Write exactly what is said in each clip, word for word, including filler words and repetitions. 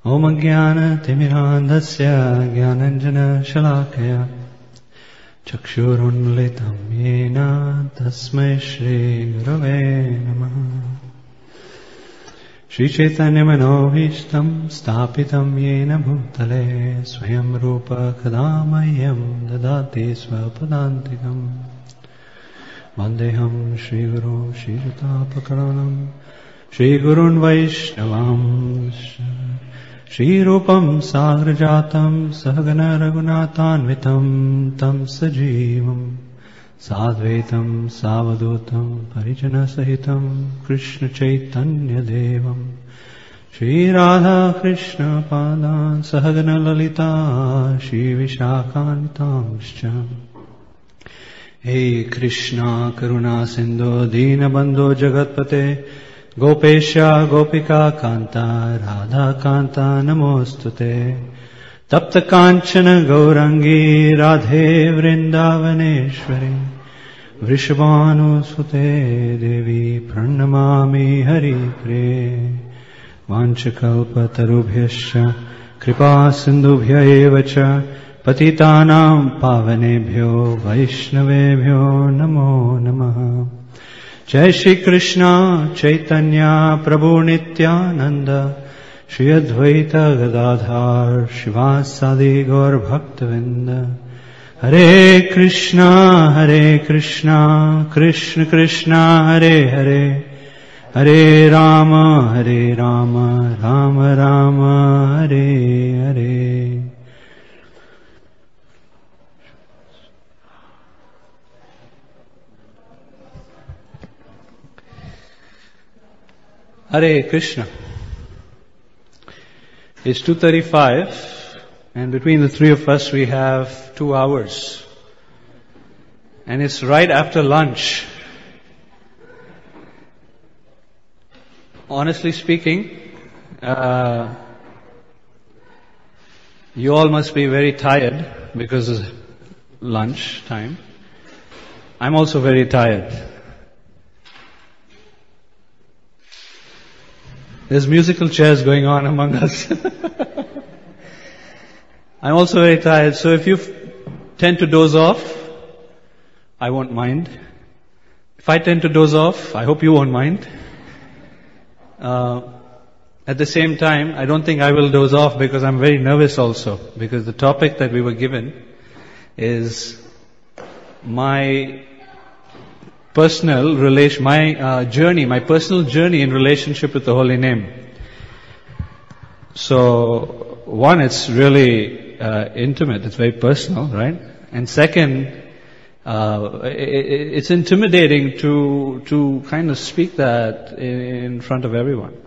Om Jnana Timirandhasya Jnananjana Shalakaya Chakshurunlitam Yena Tasmai Shri Gurave Namaha. Shri Chaitanya Manohishtam Stapitam Yena Bhutale Swayam Rupa Kadamayam Dadati Swapadantikam Vandeham Shri Guru Shri Jutapakaranam Shri Gurun Vaishnavam Shri Rupam Sagrajatam Sahagana Raghunatanvitam Tam Sajivam Sadvaitam Savadutam Parijana Sahitam Krishna Chaitanya Devam Shri Radha Krishna Padan Sahagana Lalita Shri Vishakanitamscha. Hey Krishna Karuna Sindhu Deenabandhu Jagatpate Gopesha Gopika Kanta Radha Kanta Namostute Tapta Kanchana Gaurangi Radhe Vrindavaneshwari Vrishabhanu Sute Devi Pranamami Hari Pre Vanchakalpa Tarubhyascha Kripa Sindhubhya Evacha Patitanam Pavanebhyo Vaishnavebhyo Namo Namaha. Jai Shri Krishna Chaitanya Prabhu Nityananda Shri Advaita Gadadhar Shivasadi Gaur Bhaktavinda. Hare Krishna Hare Krishna Krishna Krishna Hare Hare Hare Rama Hare Rama Rama Rama Hare Hare. Hare Krishna. It's two thirty-five, and between the three of us we have two hours. And it's right after lunch. Honestly speaking, uh, you all must be very tired because of lunch time. I'm also very tired. There's musical chairs going on among us. I'm also very tired, so if you f- tend to doze off, I won't mind. If I tend to doze off, I hope you won't mind. Uh, at the same time, I don't think I will doze off because I'm very nervous also, because the topic that we were given is my personal relation, my uh, journey, my personal journey in relationship with the Holy Name. So, one, it's really uh, intimate, it's very personal, right? And second, uh, it, it's intimidating to to kind of speak that in, in front of everyone.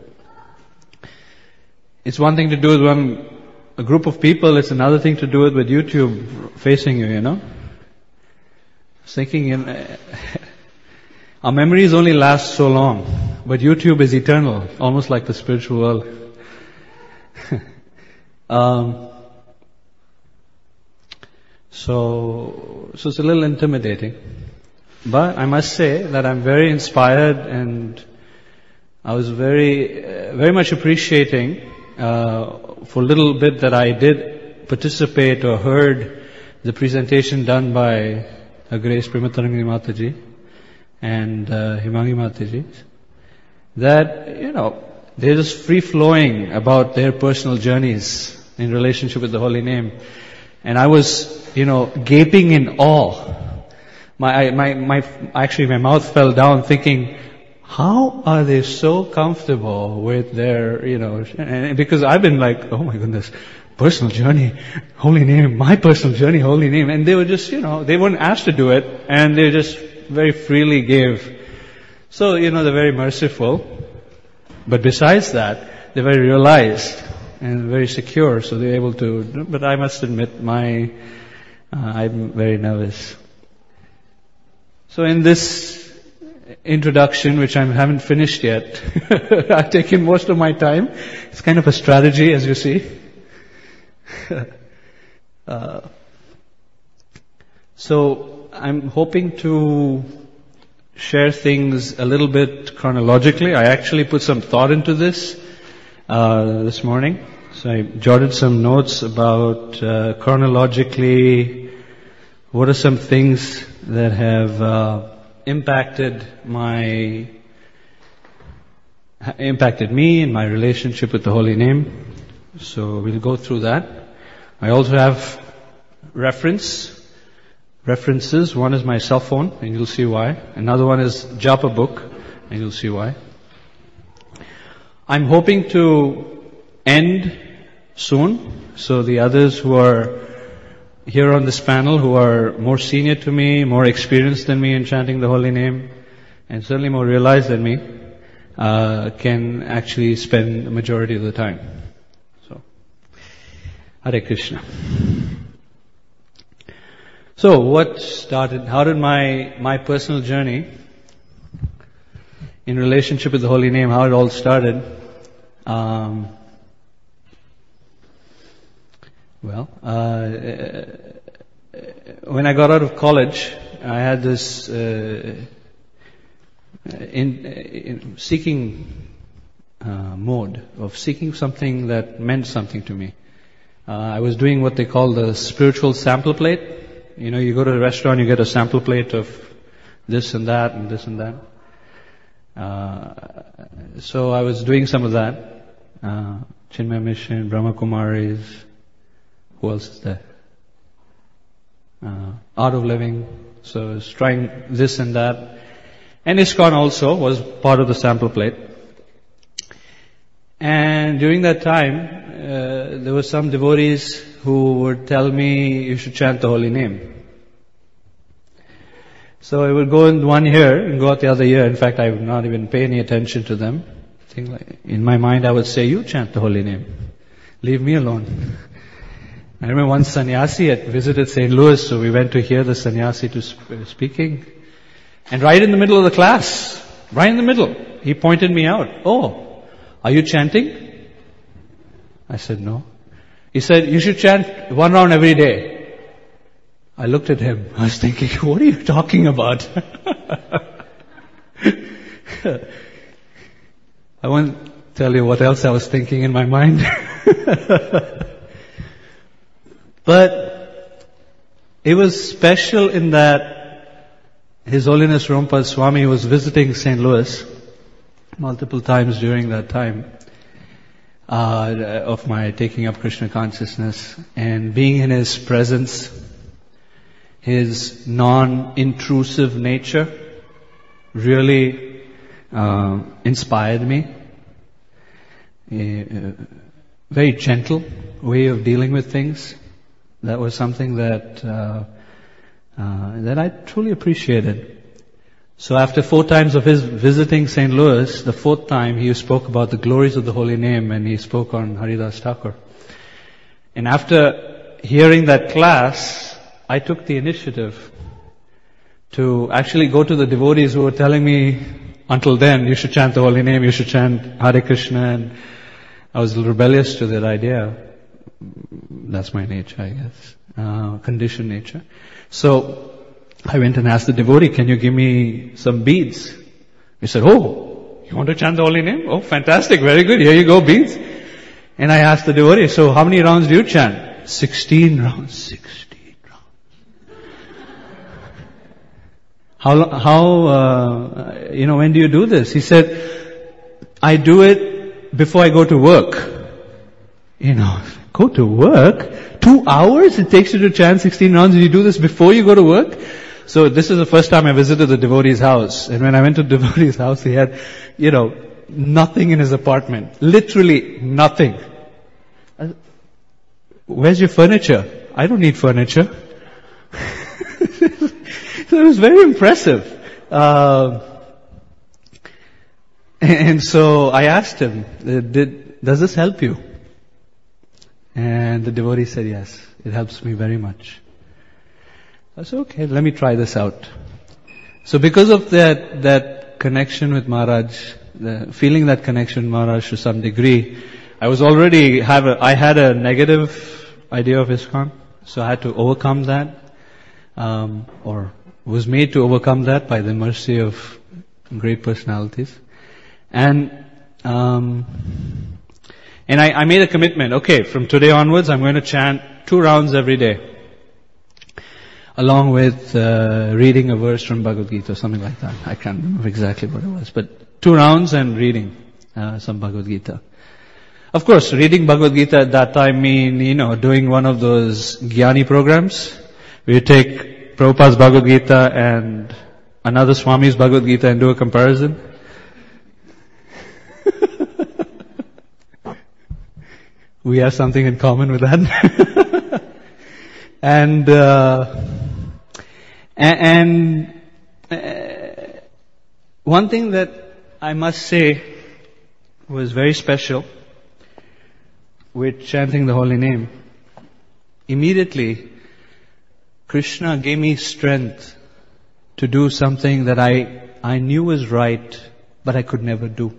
It's one thing to do it with a group of people, it's another thing to do it with YouTube facing you, you know? I was thinking, in, our memories only last so long, but YouTube is eternal, almost like the spiritual world. um, so, so it's a little intimidating. But I must say that I'm very inspired, and I was very, uh, very much appreciating uh, for a little bit that I did participate or heard the presentation done by Her Grace Prematarangi Mataji and uh, Himangi Mataji, that, you know, they're just free-flowing about their personal journeys in relationship with the Holy Name. And I was, you know, gaping in awe. My, my, my, actually my mouth fell down thinking, how are they so comfortable with their, you know, and because I've been like, oh my goodness, personal journey, Holy Name, my personal journey, Holy Name. And they were just, you know, they weren't asked to do it, and they just very freely gave. So, you know, they're very merciful. But besides that, they're very realized and very secure, so they're able to, but I must admit, my, uh, I'm very nervous. So in this introduction, which I haven't finished yet, I've taken most of my time. It's kind of a strategy, as you see. uh, so I'm hoping to share things a little bit chronologically. I actually put some thought into this uh, this morning. So I jotted some notes about uh, chronologically what are some things that have uh, impacted my impacted me and my relationship with the Holy Name. So we'll go through that. I also have reference references. One is my cell phone, and you'll see why. Another one is Japa book, and you'll see why. I'm hoping to end soon, so the others who are here on this panel, who are more senior to me, more experienced than me in chanting the Holy Name, and certainly more realized than me, uh, can actually spend the majority of the time. So, Hare Krishna. So, what started, how did my, my personal journey in relationship with the Holy Name, how it all started? Um, well, uh, when I got out of college, I had this, uh, in, in seeking, uh, mode of seeking something that meant something to me. Uh, I was doing what they call the spiritual sample plate. You know, you go to a restaurant, you get a sample plate of this and that and this and that. Uh, so I was doing some of that. Uh, Chinmay Mission, Brahma Kumaris, who else is there? Uh, Art of Living. So I was trying this and that. And ISKCON also was part of the sample plate. And during that time, uh, there were some devotees who would tell me, you should chant the Holy Name. So I would go in one year and go out the other year. In fact, I would not even pay any attention to them. In my mind, I would say, you chant the Holy Name. Leave me alone. I remember one sannyasi had visited Saint Louis, so we went to hear the sannyasi to sp- speaking. And right in the middle of the class, right in the middle, he pointed me out. Oh, are you chanting? I said, no. He said, you should chant one round every day. I looked at him. I was thinking, what are you talking about? I won't tell you what else I was thinking in my mind. But it was special in that His Holiness Rompa Swami was visiting Saint Louis multiple times during that time uh, of my taking up Krishna consciousness, and being in his presence, his non-intrusive nature really uh, inspired me. A, a very gentle way of dealing with things. That was something that uh, uh, that I truly appreciated. So after four times of his visiting Saint Louis, the fourth time he spoke about the glories of the Holy Name, and he spoke on Haridas Thakur. And after hearing that class, I took the initiative to actually go to the devotees who were telling me, until then, you should chant the Holy Name, you should chant Hare Krishna, and I was rebellious to that idea. That's my nature, I guess. Uh, conditioned nature. So, I went and asked the devotee, can you give me some beads? He said, oh, you want to chant the Holy Name? Oh, fantastic, very good, here you go, beads. And I asked the devotee, so how many rounds do you chant? Sixteen rounds. Sixteen rounds. How, how, uh, you know, when do you do this? He said, I do it before I go to work. You know, go to work? Two hours it takes you to chant sixteen rounds, and you do this before you go to work? So this is the first time I visited the devotee's house. And when I went to the devotee's house, he had, you know, nothing in his apartment. Literally nothing. Where's your furniture? I don't need furniture. So it was very impressive. Uh, and so I asked him, did, does this help you? And the devotee said, yes, it helps me very much. I said, okay, let me try this out. So because of that, that connection with Maharaj, the, feeling that connection with Maharaj to some degree, I was already have a, I had a negative idea of ISKCON, so I had to overcome that, um, or was made to overcome that by the mercy of great personalities. And, um, And I, I made a commitment, okay, from today onwards I'm going to chant two rounds every day. Along with uh, reading a verse from Bhagavad Gita or something like that. I can't remember exactly what it was. But two rounds and reading uh, some Bhagavad Gita. Of course, reading Bhagavad Gita at that time mean, you know, doing one of those Jnani programs. Where you take Prabhupada's Bhagavad Gita and another Swami's Bhagavad Gita and do a comparison. We have something in common with that. and, uh, and, and uh, one thing that I must say was very special with chanting the holy name. Immediately, Krishna gave me strength to do something that I, I knew was right, but I could never do.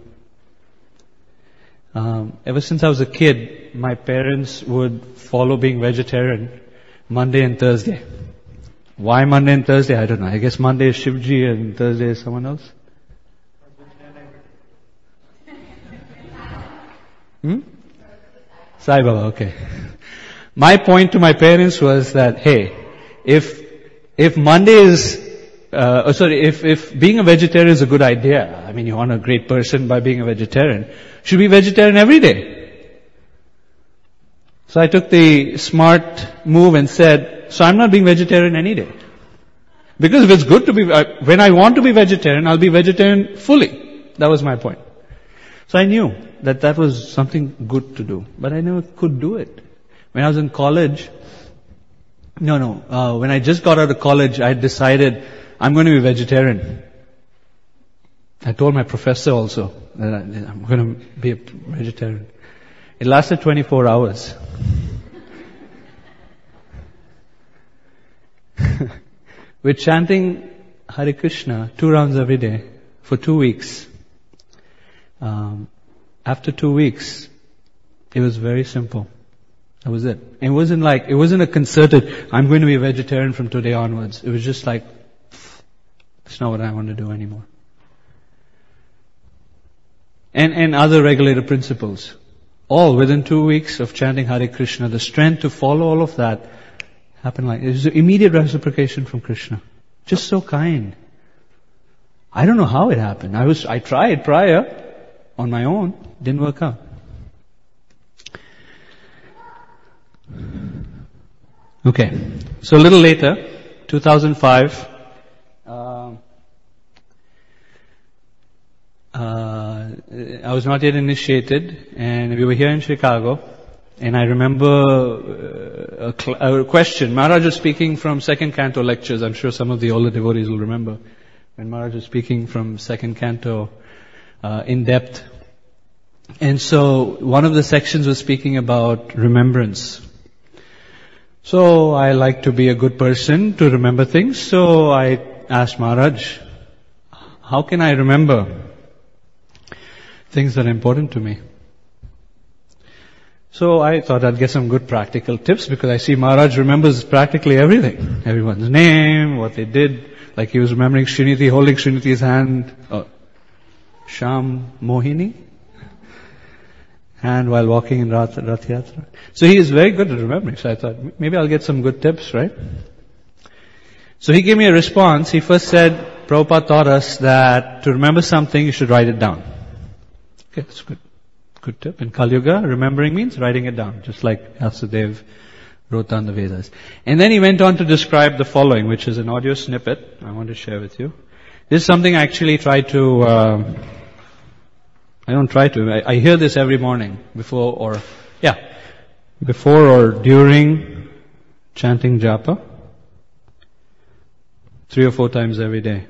Um, ever since I was a kid, my parents would follow being vegetarian Monday and Thursday. Why Monday and Thursday? I don't know. I guess Monday is Shivji and Thursday is someone else. Hmm? Sai Baba, okay. My point to my parents was that, hey, if, if Monday is, uh, oh, sorry, if, if being a vegetarian is a good idea, I mean, you honor a great person by being a vegetarian, should be vegetarian every day. So I took the smart move and said, so I'm not being vegetarian any day. Because if it's good to be, uh, when I want to be vegetarian, I'll be vegetarian fully. That was my point. So I knew that that was something good to do. But I never could do it. When I was in college, no, no, uh, when I just got out of college, I decided I'm going to be vegetarian. I told my professor also that I'm going to be a vegetarian. It lasted twenty-four hours. With chanting Hare Krishna two rounds every day for two weeks. Um, after two weeks, it was very simple. That was it. It wasn't like, it wasn't a concerted, I'm going to be a vegetarian from today onwards. It was just like, it's not what I want to do anymore. And, and other regulator principles. All within two weeks of chanting Hare Krishna, the strength to follow all of that happened like, it was immediate reciprocation from Krishna. Just so kind. I don't know how it happened. I was, I tried prior on my own. Didn't work out. Okay. So a little later, two thousand five, uh, uh, I was not yet initiated, and we were here in Chicago, and I remember uh, a, cl- a question. Maharaj was speaking from second canto lectures. I'm sure some of the older devotees will remember when Maharaj was speaking from second canto uh, in depth. And so one of the sections was speaking about remembrance. So I like to be a good person to remember things. So I asked Maharaj, how can I remember things that are important to me? So I thought I'd get some good practical tips because I see Maharaj remembers practically everything. Everyone's name, what they did. Like he was remembering Srinidhi, holding Srinidhi's hand. Oh, Sham Mohini. Hand while walking in Rath, Rath Yatra. So he is very good at remembering. So I thought, maybe I'll get some good tips, right? So he gave me a response. He first said, Prabhupada taught us that to remember something, you should write it down. Okay, that's good. Good tip. In Kali Yuga, remembering means writing it down, just like Vyasadeva wrote down the Vedas. And then he went on to describe the following, which is an audio snippet I want to share with you. This is something I actually try to, uh, I don't try to, I, I hear this every morning before or, yeah, before or during chanting japa. Three or four times every day.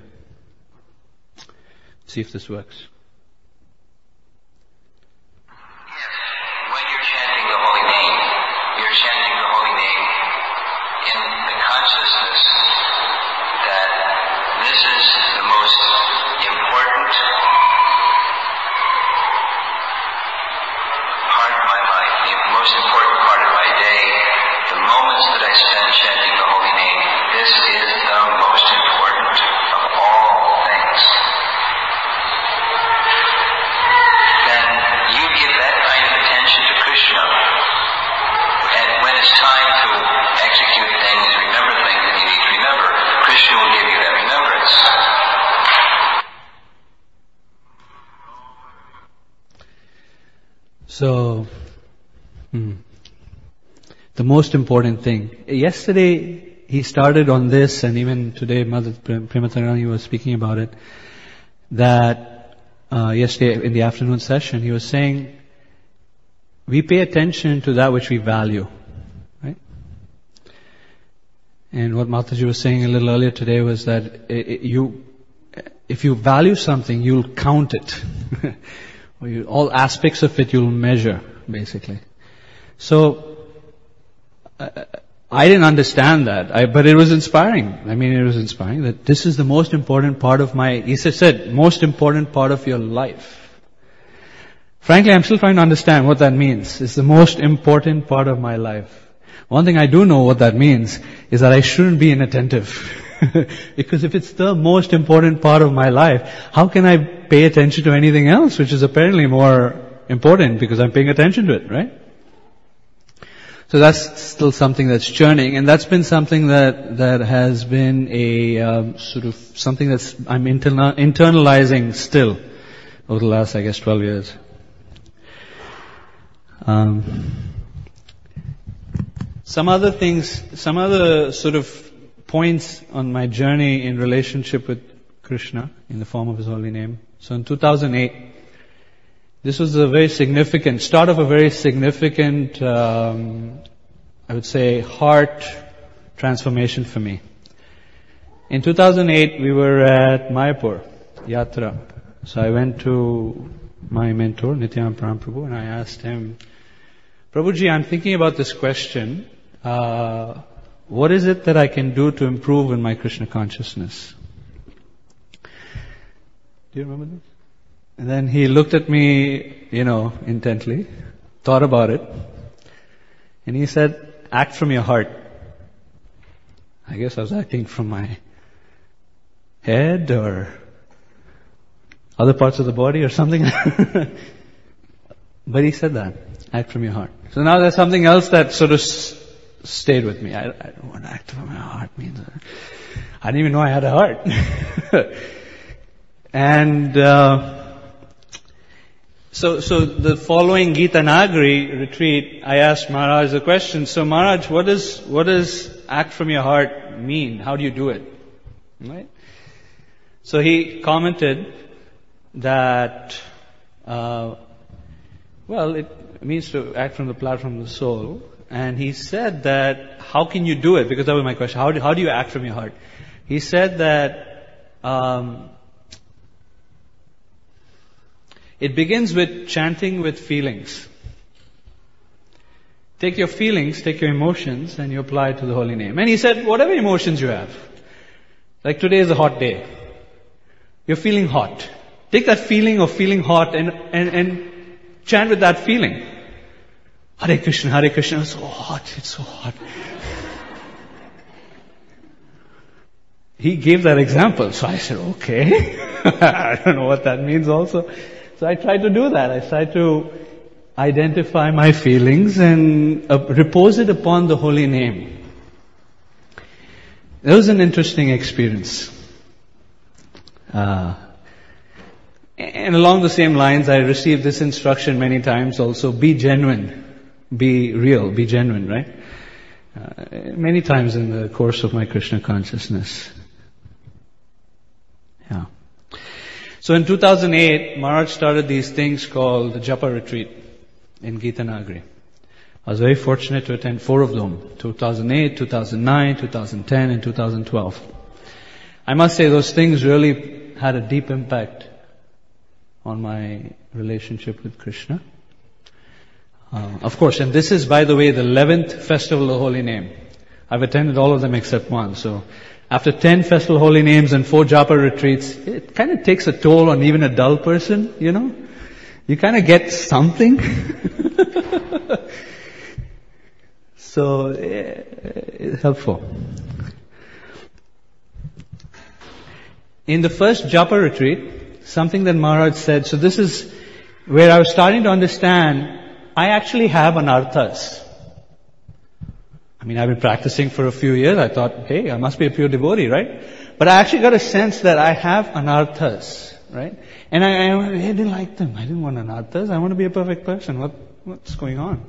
See if this works. Then you give that kind of attention to So, hmm, the most important thing. Yesterday, he started on this, and even today, Mother Prematarani was speaking about it, that uh, yesterday in the afternoon session, he was saying, we pay attention to that which we value, right? And what Mataji was saying a little earlier today was that it, it, you, if you value something, you'll count it. Or you, all aspects of it you'll measure, basically. So, uh, I didn't understand that, I, but it was inspiring. I mean, it was inspiring that this is the most important part of my, he said, most important part of your life. Frankly, I'm still trying to understand what that means. It's the most important part of my life. One thing I do know what that means is that I shouldn't be inattentive. Because if it's the most important part of my life, how can I pay attention to anything else, which is apparently more important because I'm paying attention to it, right? So that's still something that's churning, and that's been something that that has been a um, sort of something that's I'm interna- internalizing still over the last, I guess, twelve years. Um, some other things, some other sort of points on my journey in relationship with Krishna in the form of His holy name. So in two thousand eight, this was a very significant, start of a very significant, um, I would say, heart transformation for me. In two thousand eight, we were at Mayapur, Yatra. So I went to my mentor, Nityanand Prabhu, and I asked him, Prabhuji, I'm thinking about this question. Uh, what is it that I can do to improve in my Krishna consciousness? Do you remember this? And then he looked at me, you know, intently, thought about it, and he said, act from your heart. I guess I was acting from my head or other parts of the body or something. But he said that, act from your heart. So now there's something else that sort of s- stayed with me. I, I don't want to act from my heart means, uh, I didn't even know I had a heart. and, uh, So, so the following Gita Nagari retreat, I asked Maharaj the question, so Maharaj, what does, what does act from your heart mean? How do you do it? Right? So he commented that, uh, well, it means to act from the platform of the soul. And he said that, how can you do it? Because that was my question. How do, how do you act from your heart? He said that, um, it begins with chanting with feelings. Take your feelings, take your emotions, and you apply it to the holy name. And he said, whatever emotions you have. Like today is a hot day. You're feeling hot. Take that feeling of feeling hot and, and, and chant with that feeling. Hare Krishna, Hare Krishna. It's so hot, it's so hot. He gave that example. So I said, okay. I don't know what that means also. So I tried to do that. I tried to identify my feelings and uh, repose it upon the holy name. It was an interesting experience. Uh, and along the same lines, I received this instruction many times also, be genuine, be real, be genuine, right? Uh, many times in the course of my Krishna consciousness. Yeah. So in two thousand eight, Maharaj started these things called the Japa retreat in Gita Nagari. I was very fortunate to attend four of them, two thousand eight, two thousand nine, two thousand ten, and two thousand twelve. I must say those things really had a deep impact on my relationship with Krishna. Uh, of course, and this is, by the way, the eleventh Festival of the Holy Name. I've attended all of them except one, so after ten Festival of Holy Names and four Japa retreats, it kind of takes a toll on even a dull person, you know. You kind of get something. So, it's helpful. In the first Japa retreat, something that Maharaj said, so this is where I was starting to understand, I actually have anarthas. I mean, I've been practicing for a few years. I thought, hey, I must be a pure devotee, right? But I actually got a sense that I have anarthas, right? And I, I, I didn't like them. I didn't want anarthas. I want to be a perfect person. What, what's going on?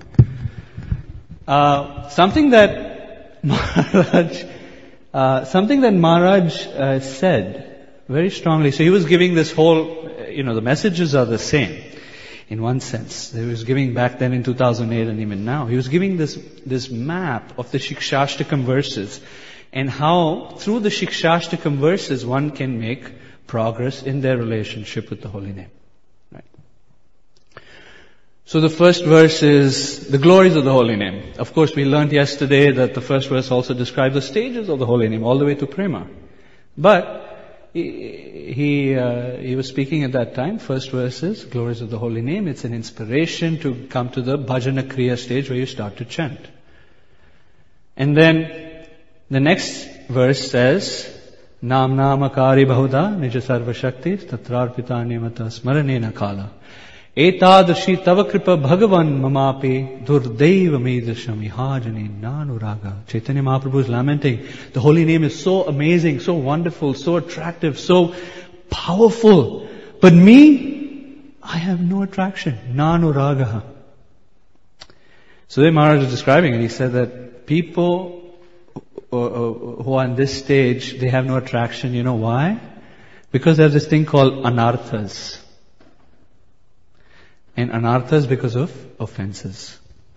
Uh, something that Maharaj, uh, something that Maharaj uh, said very strongly. So he was giving this whole, you know, the messages are the same in one sense. He was giving back then in two thousand eight and even now. He was giving this, this map of the Shikshashtakam verses and how through the Shikshashtakam verses one can make progress in their relationship with the holy name. Right. So the first verse is the glories of the holy name. Of course, we learned yesterday that the first verse also describes the stages of the holy name all the way to prema. But he he, uh, he was speaking at that time. First verse is glories of the holy name. It's an inspiration to come to the bhajana kriya stage where you start to chant. And then the next verse says, Nam namakari bahuda nija sarva shakti tatrarpita nimata smaranena kala. Etadashi tava kripa bhagavan mamapi durdaiva medasham ihajani nanuraga. Chaitanya Mahaprabhu is lamenting. The holy name is so amazing, so wonderful, so attractive, so powerful. But me, I have no attraction. Nanuraga. So then Maharaj is describing it. He said that people who are on this stage, they have no attraction. You know why? Because there's this thing called anarthas. And anarthas because of offenses.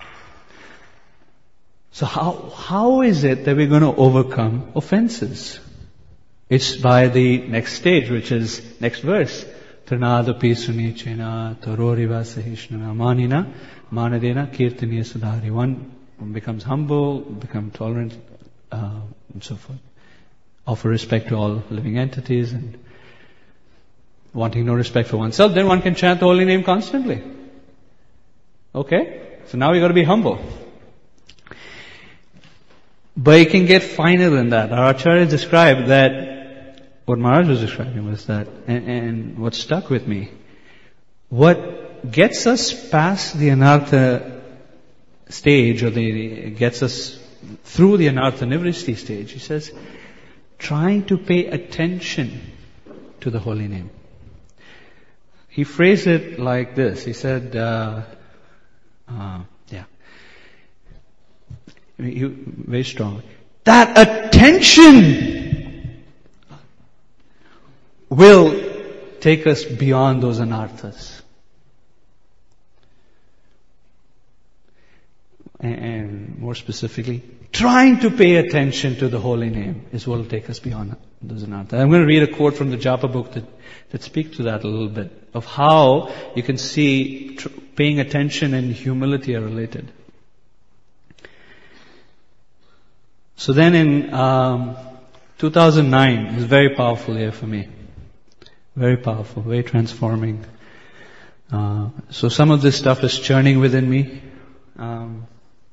So how, how is it that we're going to overcome offenses? It's by the next stage, which is next verse. Trinadapi sunichena taroriva sahishnana manina manadena kirtaniya sudhari. One becomes humble, become tolerant, uh, and so forth. Offer respect to all living entities and wanting no respect for oneself, then one can chant the holy name constantly. Okay? So now we've got to be humble. But it can get finer than that. Our Acharya described that, what Maharaj was describing was that, and, and what stuck with me, what gets us past the anartha stage, or the, gets us through the anartha nivristi stage, he says, trying to pay attention to the holy name. He phrased it like this. He said, uh, uh, yeah, I mean, he, very strong. That attention will take us beyond those anarthas. And, and more specifically, trying to pay attention to the holy name is what will take us beyond those anarthas. I'm going to read a quote from the Japa book that, that speaks to that a little bit, of how you can see tr- paying attention and humility are related. So then in um, two thousand nine, it was a very powerful year for me. Very powerful, very transforming. Uh, so some of this stuff is churning within me. Um,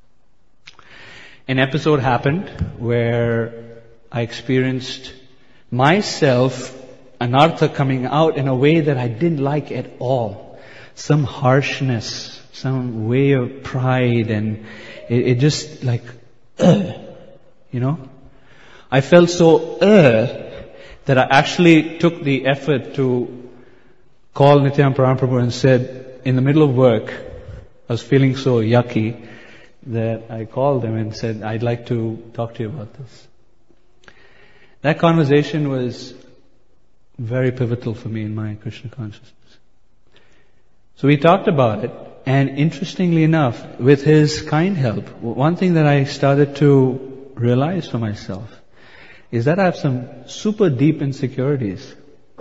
an episode happened where I experienced myself, anartha, coming out in a way that I didn't like at all. Some harshness, some way of pride, and it, it just like, ugh, you know. I felt so ugh that I actually took the effort to call Nityananda Prabhu and said, in the middle of work, I was feeling so yucky that I called him and said, I'd like to talk to you about this. That conversation was very pivotal for me in my Krishna consciousness. So we talked about it, and interestingly enough, with his kind help, one thing that I started to realize for myself is that I have some super deep insecurities.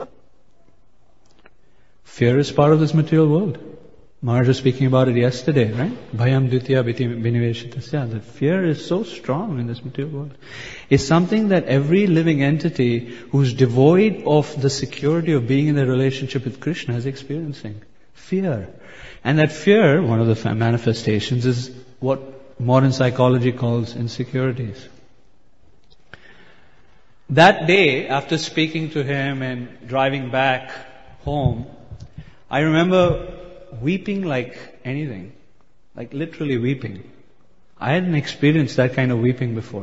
Fear is part of this material world. Maharaj was speaking about it yesterday, right? Bhayam dvitiya viniveshitasya. The fear is so strong in this material world. It's something that every living entity who's devoid of the security of being in a relationship with Krishna is experiencing. Fear. And that fear, one of the manifestations, is what modern psychology calls insecurities. That day, after speaking to him and driving back home, I remember weeping like anything. Like literally weeping. I hadn't experienced that kind of weeping before.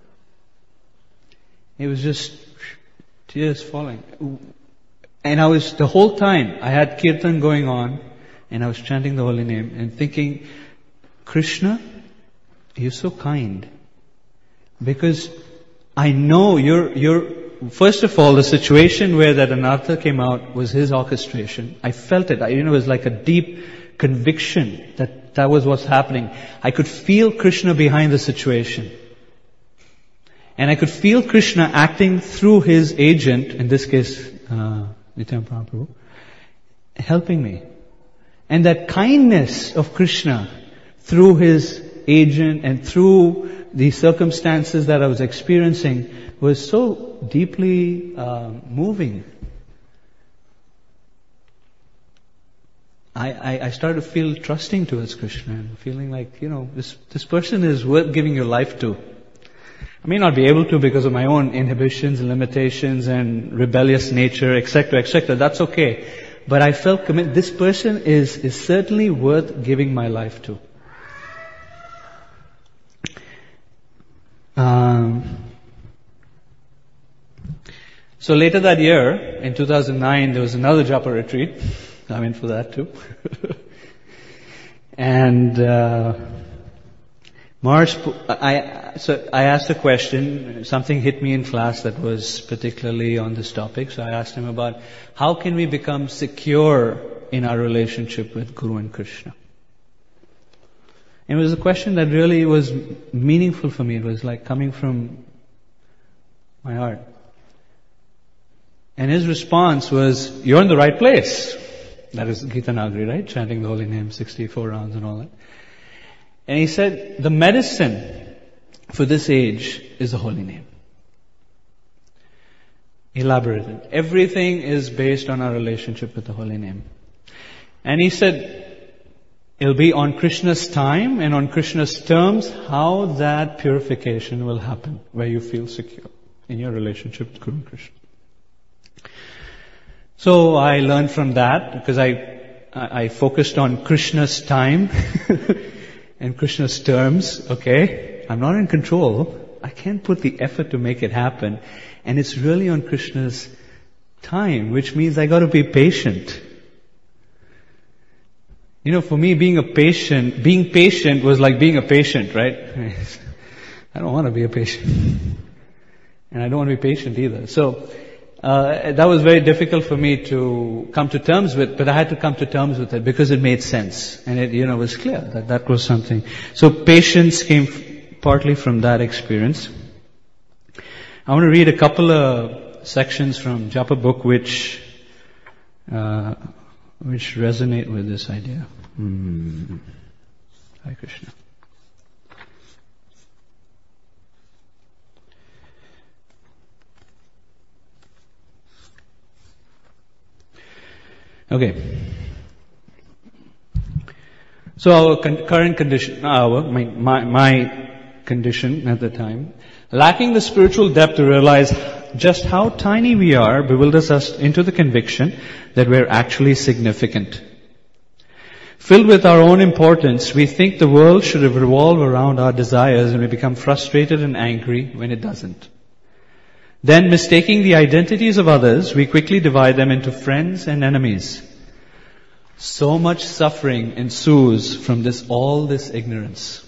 It was just tears falling. And I was, the whole time, I had kirtan going on, and I was chanting the holy name and thinking, Krishna, you're so kind. Because I know you're, you're, first of all, the situation where that anartha came out was his orchestration. I felt it. I, you know, it was like a deep conviction that that was what's happening. I could feel Krishna behind the situation. And I could feel Krishna acting through his agent, in this case, uh, Nityananda Prabhu, helping me. And that kindness of Krishna through his agent and through the circumstances that I was experiencing was so deeply uh, moving. I, I, I started to feel trusting towards Krishna and feeling like, you know, this, this person is worth giving your life to. I may not be able to because of my own inhibitions and limitations and rebellious nature, et cetera, et cetera. That's okay. But I felt committed. This person is, is certainly worth giving my life to. Um, so later that year, in two thousand nine, there was another Japa retreat. I went for that too. and uh, Mars, I so I asked a question. Something hit me in class that was particularly on this topic. So I asked him about how can we become secure in our relationship with Guru and Krishna. And it was a question that really was meaningful for me. It was like coming from my heart. And his response was, "You're in the right place." That is Gita Nagari, right? Chanting the holy name, sixty-four rounds and all that. And he said, the medicine for this age is the holy name. Elaborated. Everything is based on our relationship with the holy name. And he said, it'll be on Krishna's time and on Krishna's terms how that purification will happen, where you feel secure in your relationship with Guru and Krishna. So I learned from that because I, I focused on Krishna's time and Krishna's terms. Okay, I'm not in control. I can't put the effort to make it happen. And it's really on Krishna's time, which means I got to be patient. You know, for me, being a patient, being patient was like being a patient, right? I don't want to be a patient. And I don't want to be patient either. So, uh, that was very difficult for me to come to terms with, but I had to come to terms with it because it made sense. And it, you know, was clear that that was something. So patience came f- partly from that experience. I want to read a couple of sections from Japa book which, uh, which resonate with this idea. Hmm. Hare Krishna. Okay. So our con- current condition, our, my, my, my condition at the time, lacking the spiritual depth to realize just how tiny we are bewilders us into the conviction that we're actually significant. Filled with our own importance, we think the world should revolve around our desires and we become frustrated and angry when it doesn't. Then, mistaking the identities of others, we quickly divide them into friends and enemies. So much suffering ensues from this, all this ignorance.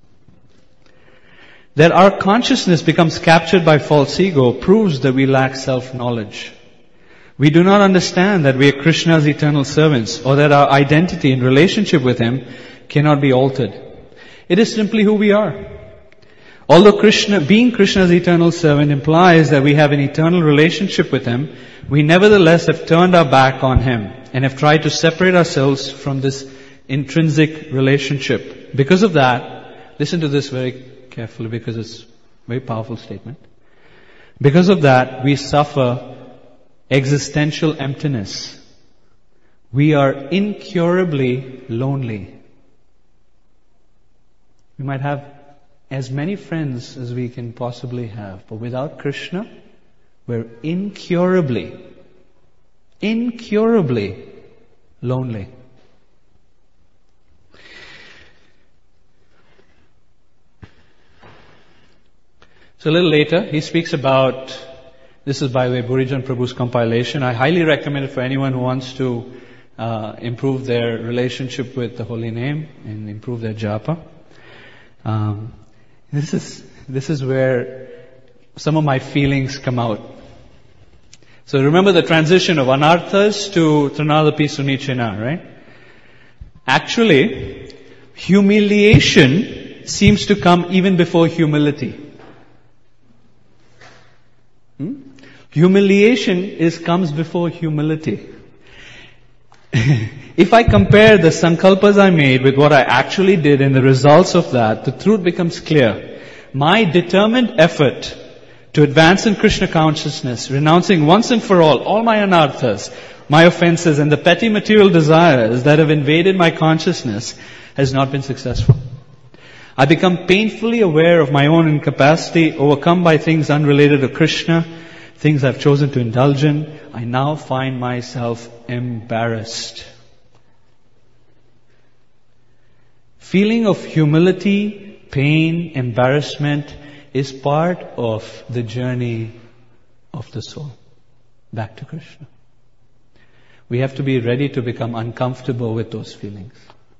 That our consciousness becomes captured by false ego proves that we lack self-knowledge. We do not understand that we are Krishna's eternal servants or that our identity in relationship with Him cannot be altered. It is simply who we are. Although Krishna, being Krishna's eternal servant implies that we have an eternal relationship with Him, we nevertheless have turned our back on Him and have tried to separate ourselves from this intrinsic relationship. Because of that, listen to this very carefully because it's a very powerful statement. Because of that, we suffer existential emptiness. We are incurably lonely. We might have as many friends as we can possibly have, but without Krishna, we're incurably, incurably lonely. So a little later, he speaks about, this is by the way Burijan Prabhu's compilation. I highly recommend it for anyone who wants to uh, improve their relationship with the holy name and improve their japa. Um, this is this is where some of my feelings come out. So remember the transition of anarthas to Trinadapi Sunichina, right? Actually, humiliation seems to come even before humility. Hmm? Humiliation is comes before humility. If I compare the sankalpas I made with what I actually did and the results of that, the truth becomes clear. My determined effort to advance in Krishna consciousness, renouncing once and for all, all my anarthas, my offenses and the petty material desires that have invaded my consciousness has not been successful. I become painfully aware of my own incapacity, overcome by things unrelated to Krishna, things I've chosen to indulge in. I now find myself embarrassed. Feeling of humility, pain, embarrassment is part of the journey of the soul back to Krishna. We have to be ready to become uncomfortable with those feelings.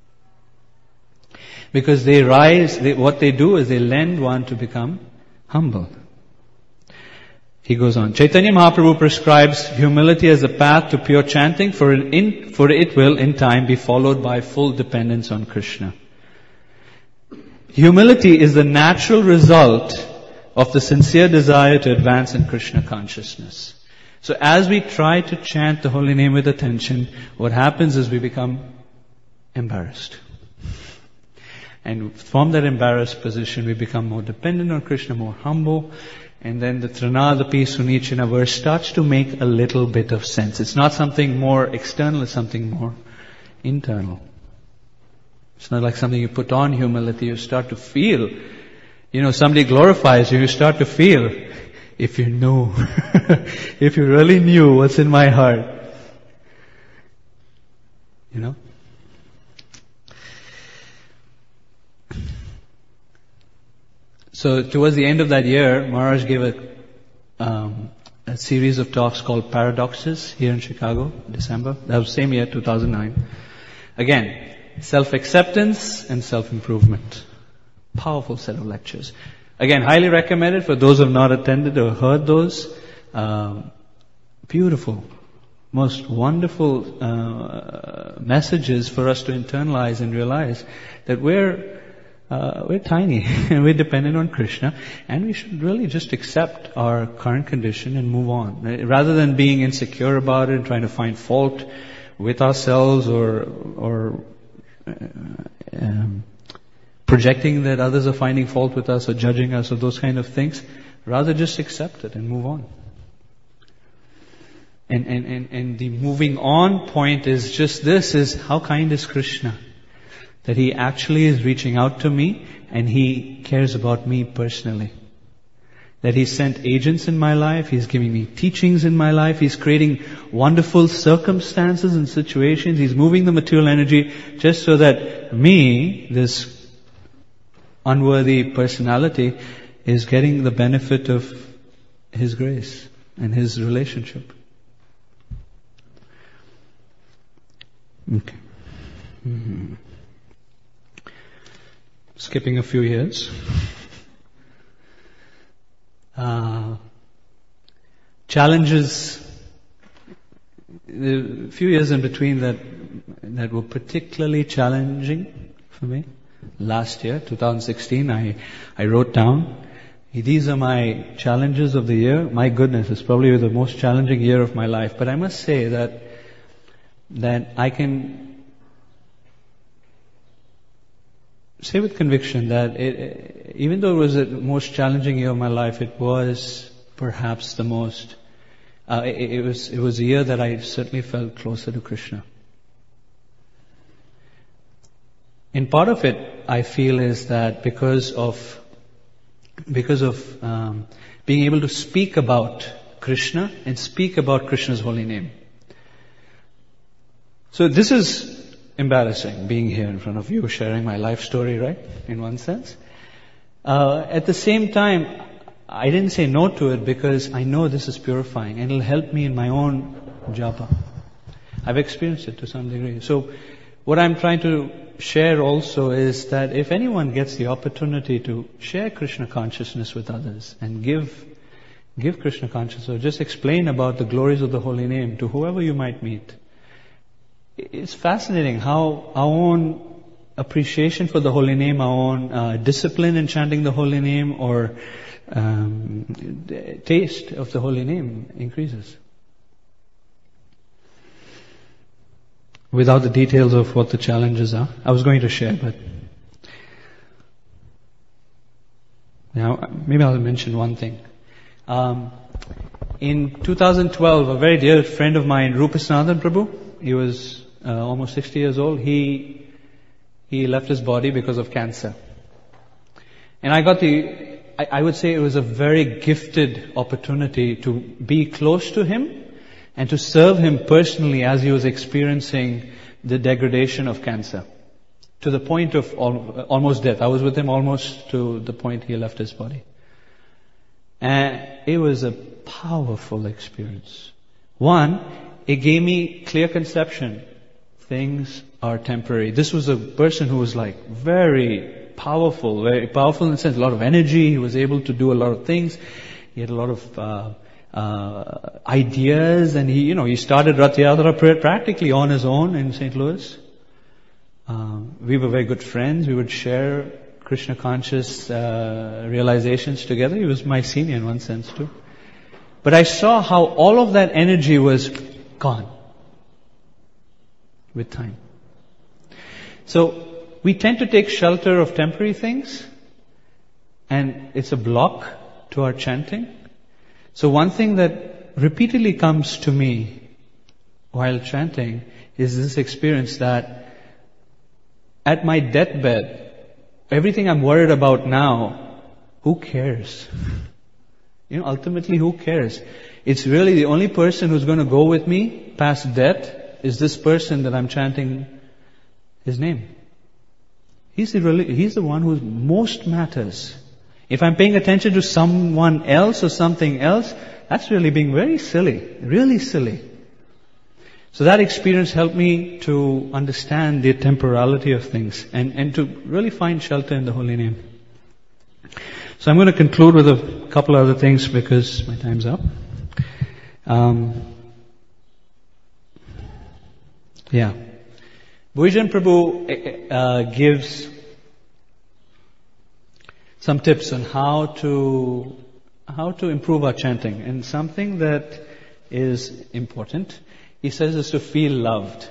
Because they rise, they, what they do is they lend one to become humble. He goes on, Chaitanya Mahaprabhu prescribes humility as a path to pure chanting, for it, in, for it will in time be followed by full dependence on Krishna. Humility is the natural result of the sincere desire to advance in Krishna consciousness. So as we try to chant the holy name with attention, what happens is we become embarrassed. And from that embarrassed position, we become more dependent on Krishna, more humble. And then the Trinadapi Sunichina verse starts to make a little bit of sense. It's not something more external, it's something more internal. It's not like something you put on humility, you start to feel. You know, somebody glorifies you, you start to feel. If you knew, if you really knew what's in my heart. You know? So towards the end of that year, Maharaj gave a, um, a series of talks called Paradoxes here in Chicago, December. That was same year, two thousand nine. Again, self-acceptance and self-improvement. Powerful set of lectures. Again, highly recommended for those who have not attended or heard those. Um, beautiful, most wonderful uh, messages for us to internalize and realize that we're Uh, we're tiny and we're dependent on Krishna, and we should really just accept our current condition and move on. Rather than being insecure about it and trying to find fault with ourselves or or uh, um, projecting that others are finding fault with us or judging us or those kind of things, rather just accept it and move on. And and and, and the moving on point is just this: is how kind is Krishna? That He actually is reaching out to me and He cares about me personally. That He sent agents in my life, He's giving me teachings in my life, He's creating wonderful circumstances and situations, He's moving the material energy just so that me, this unworthy personality, is getting the benefit of His grace and His relationship. Okay. Mm-hmm. Skipping a few years. Uh, challenges, a few years in between that that were particularly challenging for me. Last year, two thousand sixteen, I, I wrote down, these are my challenges of the year. My goodness, it's probably the most challenging year of my life. But I must say that, that I can say with conviction that it, even though it was the most challenging year of my life, it was perhaps the most, uh, it, it was it was a year that I certainly felt closer to Krishna. And part of it, I feel, is that because of because of um, being able to speak about Krishna and speak about Krishna's holy name. So this is embarrassing, being here in front of you, sharing my life story, right? In one sense. Uh, at the same time, I didn't say no to it because I know this is purifying and it'll help me in my own japa. I've experienced it to some degree. So what I'm trying to share also is that if anyone gets the opportunity to share Krishna consciousness with others and give give Krishna consciousness or just explain about the glories of the holy name to whoever you might meet, it's fascinating how our own appreciation for the holy name, our own uh, discipline in chanting the holy name, or um, taste of the holy name increases. Without the details of what the challenges are, I was going to share, but now maybe I'll mention one thing. Um, in two thousand twelve, a very dear friend of mine, Rupasanathan Prabhu, he was uh, almost sixty years old. He he left his body because of cancer, and I got the. I, I would say it was a very gifted opportunity to be close to him and to serve him personally as he was experiencing the degradation of cancer to the point of al- almost death. I was with him almost to the point he left his body. And it was a powerful experience. One, it gave me clear conception. Things are temporary. This was a person who was like very powerful, very powerful in the sense, a lot of energy. He was able to do a lot of things. He had a lot of uh, uh, ideas, and he, you know, he started Rath Yatra practically on his own in Saint Louis. Um, we were very good friends. We would share Krishna conscious uh, realizations together. He was my senior in one sense too. But I saw how all of that energy was gone with time. So we tend to take shelter of temporary things, and it's a block to our chanting. So one thing that repeatedly comes to me while chanting is this experience that at my deathbed, everything I'm worried about now, who cares? You know, ultimately, who cares? It's really the only person who's going to go with me past death is this person that I'm chanting his name. He's the, really, he's the one who most matters. If I'm paying attention to someone else or something else, that's really being very silly, really silly. So that experience helped me to understand the temporality of things and, and to really find shelter in the holy name. So I'm going to conclude with a couple other things because my time's up. Um, yeah. Bhujan Prabhu uh, gives some tips on how to how to improve our chanting, and something that is important, he says, is to feel loved.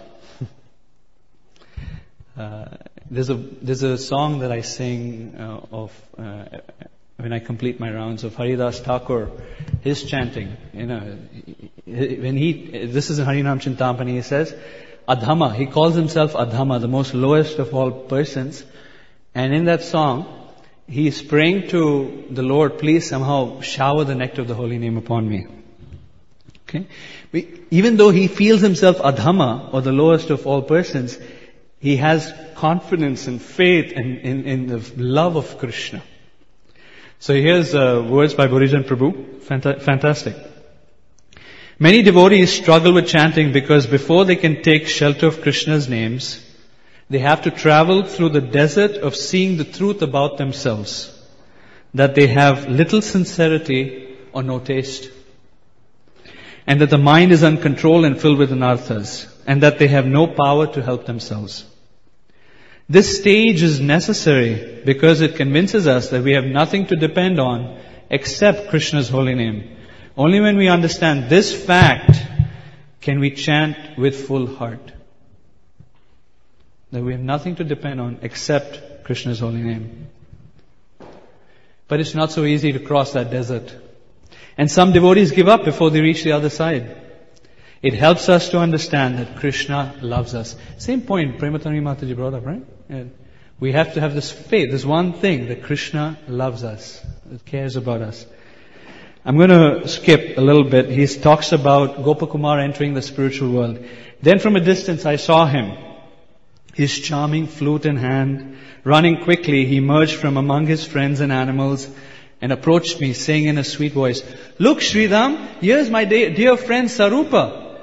uh, there's a there's a song that I sing uh, of uh, when I complete my rounds of Haridas Thakur, his chanting. You know, when he this is in Harinam Chintamani, he says Adhama. He calls himself Adhama, the most lowest of all persons, and in that song, he is praying to the Lord, please somehow shower the nectar of the holy name upon me. Okay? We, even though he feels himself Adhama, or the lowest of all persons, he has confidence and faith in, in, in the love of Krishna. So here's uh, words by Burijan Prabhu. Fanta- fantastic. Many devotees struggle with chanting because before they can take shelter of Krishna's names, they have to travel through the desert of seeing the truth about themselves, that they have little sincerity or no taste, and that the mind is uncontrolled and filled with anarthas, and that they have no power to help themselves. This stage is necessary because it convinces us that we have nothing to depend on except Krishna's holy name. Only when we understand this fact can we chant with full heart. That we have nothing to depend on except Krishna's holy name. But it's not so easy to cross that desert. And some devotees give up before they reach the other side. It helps us to understand that Krishna loves us. Same point Prematani Mataji brought up, right? Yeah. We have to have this faith, this one thing, that Krishna loves us, that cares about us. I'm going to skip a little bit. He talks about Gopakumar entering the spiritual world. Then from a distance I saw him, his charming flute in hand. Running quickly, he emerged from among his friends and animals and approached me, saying in a sweet voice, "Look, Sridham, here's my dear friend Sarupa."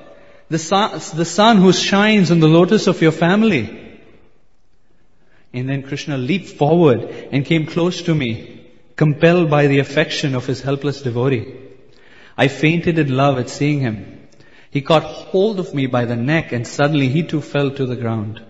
The sun, the sun who shines on the lotus of your family. And then Krishna leaped forward and came close to me, compelled by the affection of his helpless devotee. I fainted in love at seeing him. He caught hold of me by the neck and suddenly he too fell to the ground.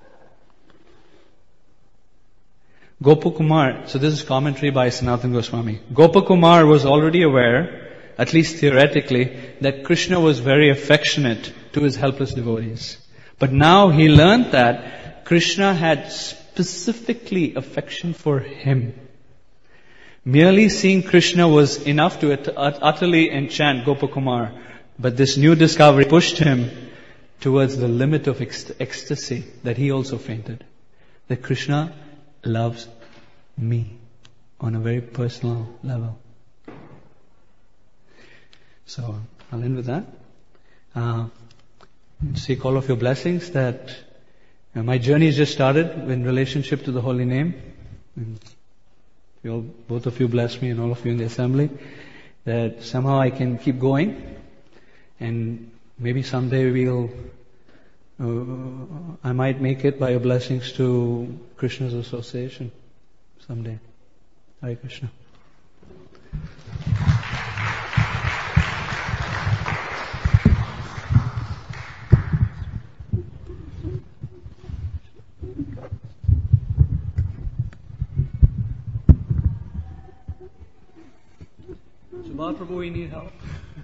Gopakumar, so this is commentary by Sanatana Goswami. Gopakumar was already aware, at least theoretically, that Krishna was very affectionate to his helpless devotees. But now he learned that Krishna had specifically affection for him. Merely seeing Krishna was enough to ut- utterly enchant Gopakumar, but this new discovery pushed him towards the limit of ec- ecstasy, that he also fainted. That Krishna loves me on a very personal level. So, I'll end with that. Uh, seek all of your blessings that uh, my journey has just started in relationship to the holy name. And you all, both of you bless me and all of you in the assembly, that somehow I can keep going and maybe someday we'll, uh, I might make it by your blessings to Krishna's association someday. Hare Krishna. Mahaprabhu, we need help.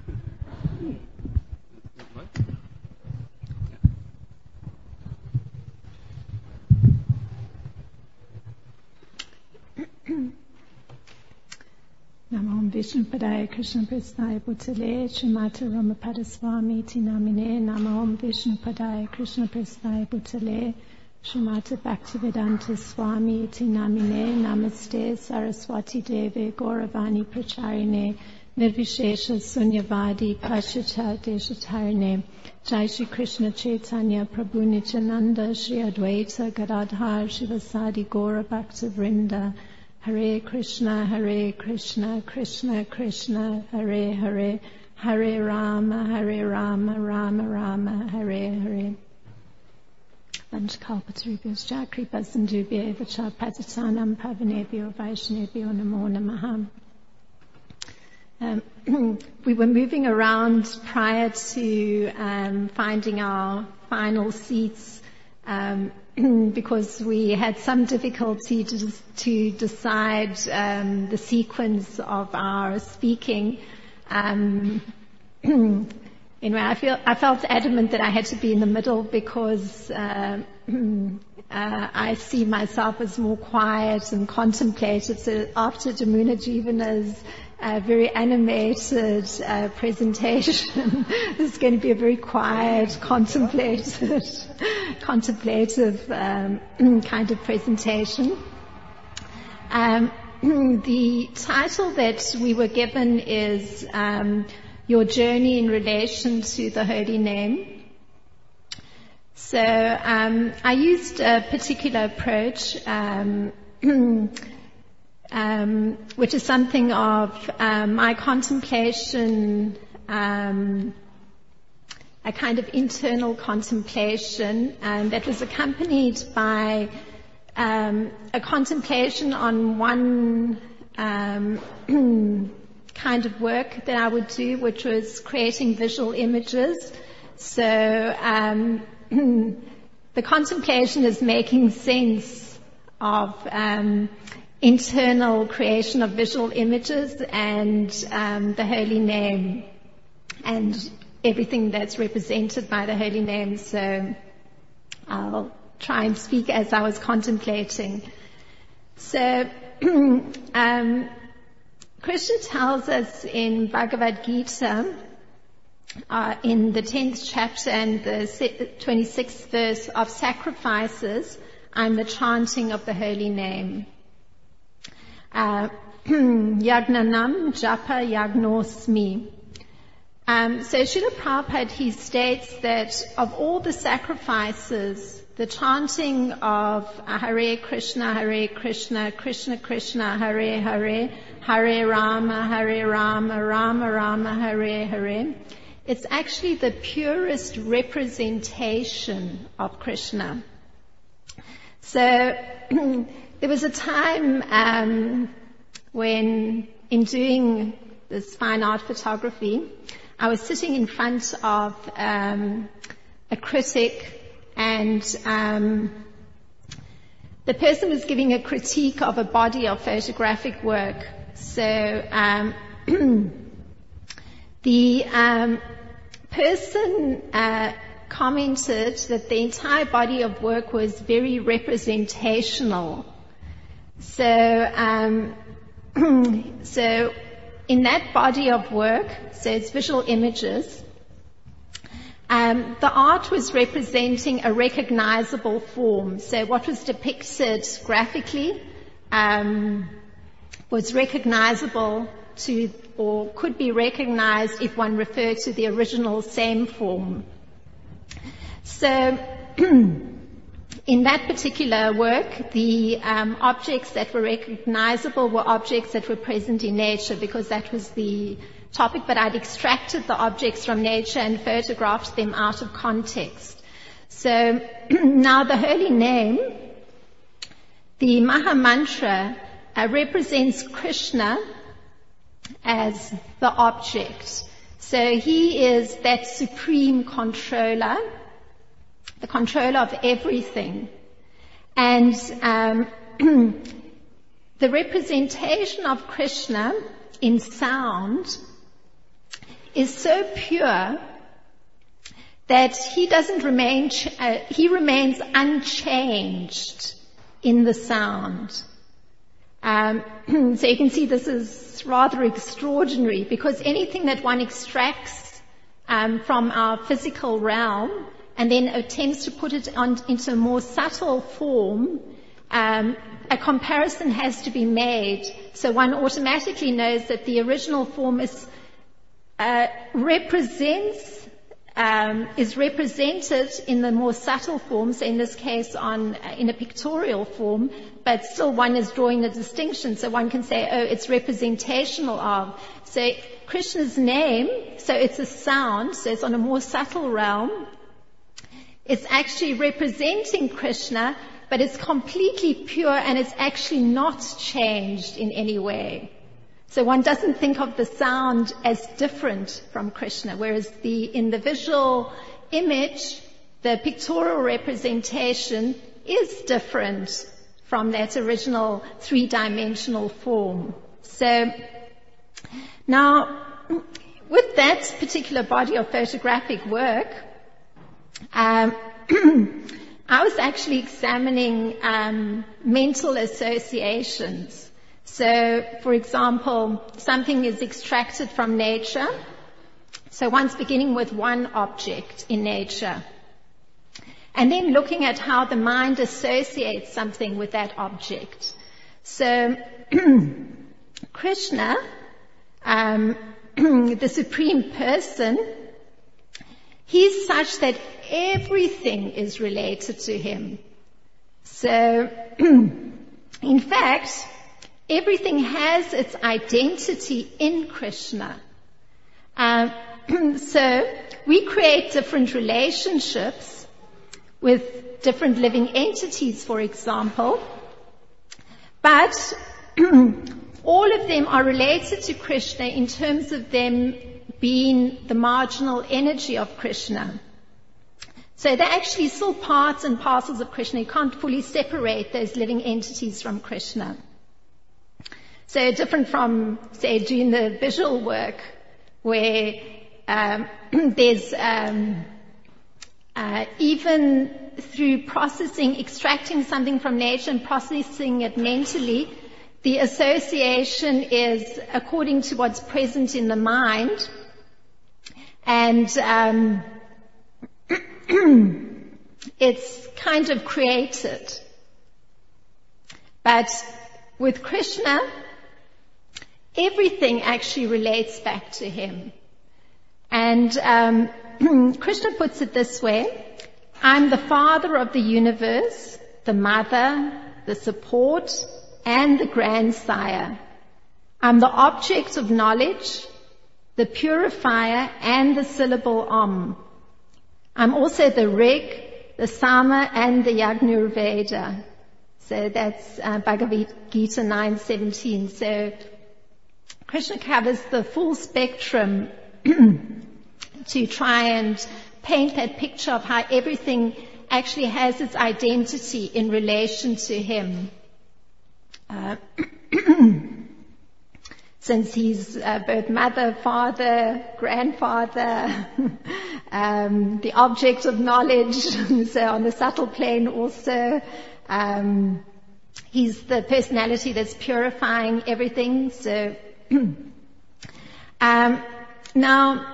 Namo Vishnu Padaya Krishna Prasthaya Bhutale Srimati Ramapada Swami Iti Namine Namo Vishnu Padaya Krishna Prasthaya Bhutale Srimati Bhaktivedanta Swami Iti Namine Namaste Saraswati Deve Gauravani Pracharine Nirvishesha Sunyavadi Pashita Deshatarine Jai Shri Krishna Chaitanya Prabhu Nityananda Shri Advaita Gadadhar Shivasadi Gaura Bhakta Vrinda Hare Krishna, Hare Krishna, Krishna Krishna, Hare Hare, Hare Rama, Hare Rama, Rama Rama, Hare Hare. Vanchakalpatarubhyascha kripa sindhubhya vacha patitanam pavanebhyo vaishnebhyo namo namaha. Um, we were moving around prior to um, finding our final seats um, because we had some difficulty to, to decide um, the sequence of our speaking. Um, anyway, I feel I felt adamant that I had to be in the middle because uh, uh, I see myself as more quiet and contemplative. So after Jamuna Jeevana's a very animated uh, presentation. This is going to be a very quiet, contemplative, contemplative um, kind of presentation. Um, the title that we were given is um, Your Journey in Relation to the Holy Name. So um, I used a particular approach um, Um, which is something of um, my contemplation, um, a kind of internal contemplation, and that was accompanied by um, a contemplation on one um, kind of work that I would do, which was creating visual images. So um, the contemplation is making sense of um, internal creation of visual images and um, the holy name and everything that's represented by the holy name. So I'll try and speak as I was contemplating. So um, Krishna tells us in Bhagavad Gita uh, in the tenth chapter and the twenty-sixth verse of sacrifices, I'm the chanting of the holy name. Uh, Yagnanam Japa Yagnosmi. Um, so Srila Prabhupada, he states that of all the sacrifices, the chanting of Hare Krishna, Hare Krishna, Krishna Krishna, Hare Hare, Hare Rama, Hare Rama, Rama Rama, Hare Hare, It's actually the purest representation of Krishna. So there was a time um, when, in doing this fine art photography, I was sitting in front of um, a critic, and um, the person was giving a critique of a body of photographic work. So um, the um, person uh, commented that the entire body of work was very representational. So, um, so in that body of work, so it's visual images, um, the art was representing a recognizable form. So what was depicted graphically um, was recognizable to, or could be recognized if one referred to the original same form. So, in that particular work, the um, objects that were recognizable were objects that were present in nature, because that was the topic, but I'd extracted the objects from nature and photographed them out of context. So, now the holy name, the Maha Mantra, uh, represents Krishna as the object. So he is that supreme controller, the controller of everything. And um, the representation of Krishna in sound is so pure that he doesn't remain, ch- uh, he remains unchanged in the sound. Um, so you can see this is rather extraordinary, because anything that one extracts um, from our physical realm and then attempts to put it on, into a more subtle form, um, a comparison has to be made. So one automatically knows that the original form is uh, represents um, is represented in the more subtle form. So in this case, on uh, in a pictorial form, but still one is drawing the distinction. So one can say, oh, it's representational of. So Krishna's name, so it's a sound. So it's on a more subtle realm. It's actually representing Krishna, but it's completely pure and it's actually not changed in any way. So one doesn't think of the sound as different from Krishna, whereas the, in the visual image, the pictorial representation is different from that original three-dimensional form. So now, with that particular body of photographic work, Um, I was actually examining um, mental associations. So, for example, something is extracted from nature. So one's beginning with one object in nature, and then looking at how the mind associates something with that object. So, Krishna, um, the Supreme Person, he's such that everything is related to him. So, in fact, everything has its identity in Krishna. Um, so, we create different relationships with different living entities, for example, but all of them are related to Krishna in terms of them being the marginal energy of Krishna. So they're actually still parts and parcels of Krishna. You can't fully separate those living entities from Krishna. So different from, say, doing the visual work, where um, there's um, uh, even through processing, extracting something from nature and processing it mentally, the association is according to what's present in the mind. And um, it's kind of created. But with Krishna, everything actually relates back to him. And um, Krishna puts it this way: I'm the father of the universe, the mother, the support, and the grandsire. I'm the object of knowledge, the purifier, and the syllable Om. I'm also the Rig, the Sama, and the Yajurveda. So that's uh, Bhagavad Gita nine seventeen. So Krishna covers the full spectrum to try and paint that picture of how everything actually has its identity in relation to him. Uh, since he's uh, both mother, father, grandfather, um, the object of knowledge, so on the subtle plane also, um, he's the personality that's purifying everything. So, um, now,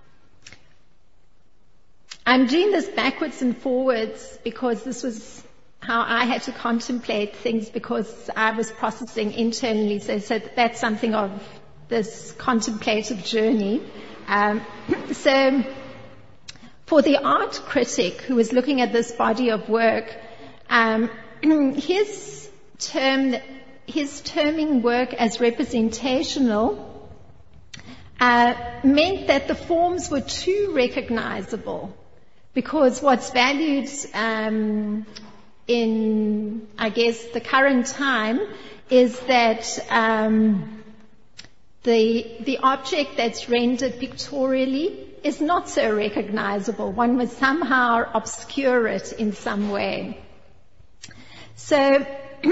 I'm doing this backwards and forwards because this was how I had to contemplate things, because I was processing internally. So, so that's something of this contemplative journey. Um, so for the art critic who was looking at this body of work, um, his term, his terming work as representational uh, meant that the forms were too recognizable, because what's valued um, in, I guess, the current time is that um, the the object that's rendered pictorially is not so recognizable. One must somehow obscure it in some way. So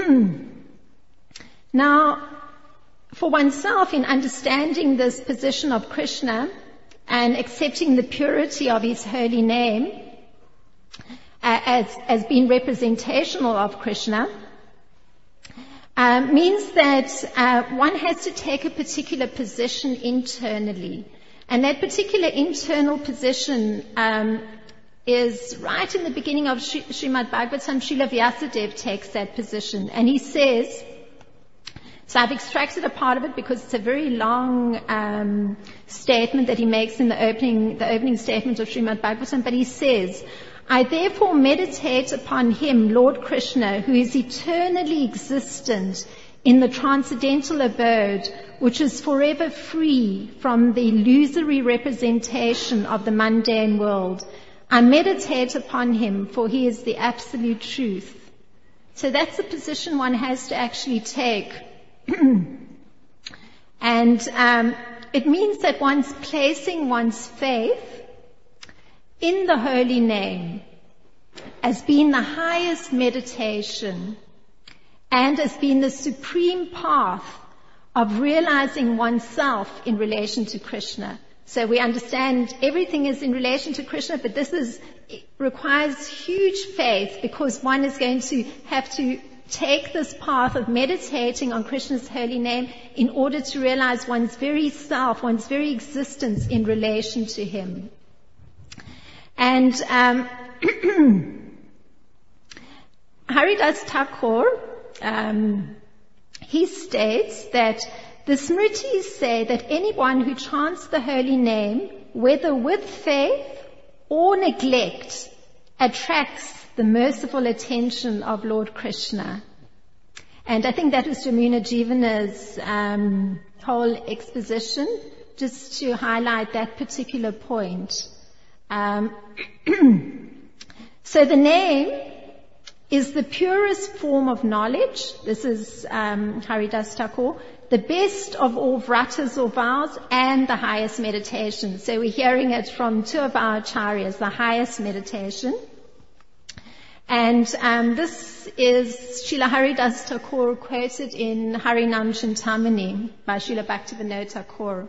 now, for oneself, in understanding this position of Krishna and accepting the purity of his holy name, Uh, as, as being representational of Krishna, uh, means that uh, one has to take a particular position internally. And that particular internal position um, is right in the beginning of Sh- Srimad Bhagavatam. Srila Vyasadeva takes that position. And he says, so I've extracted a part of it because it's a very long um, statement that he makes in the opening, the opening statement of Srimad Bhagavatam, but he says, I therefore meditate upon him, Lord Krishna, who is eternally existent in the transcendental abode, which is forever free from the illusory representation of the mundane world. I meditate upon him, for he is the absolute truth. So that's the position one has to actually take. And um, it means that one's placing one's faith in the holy name as being the highest meditation and as being the supreme path of realizing oneself in relation to Krishna. So we understand everything is in relation to Krishna, but this is, it requires huge faith, because one is going to have to take this path of meditating on Krishna's holy name in order to realize one's very self, one's very existence in relation to him. And um, Haridas Thakur, um, he states that the Smritis say that anyone who chants the holy name, whether with faith or neglect, attracts the merciful attention of Lord Krishna. And I think that was Jamuna Jivana's um, whole exposition, just to highlight that particular point. Um, so the name is the purest form of knowledge. This is um, Haridas Thakur. The best of all vratas or vows, and the highest meditation. So we're hearing it from two of our acharyas, the highest meditation. And um, this is Srila Haridas Thakur quoted in Harinam Chintamani by Srila Bhaktivinoda Thakur.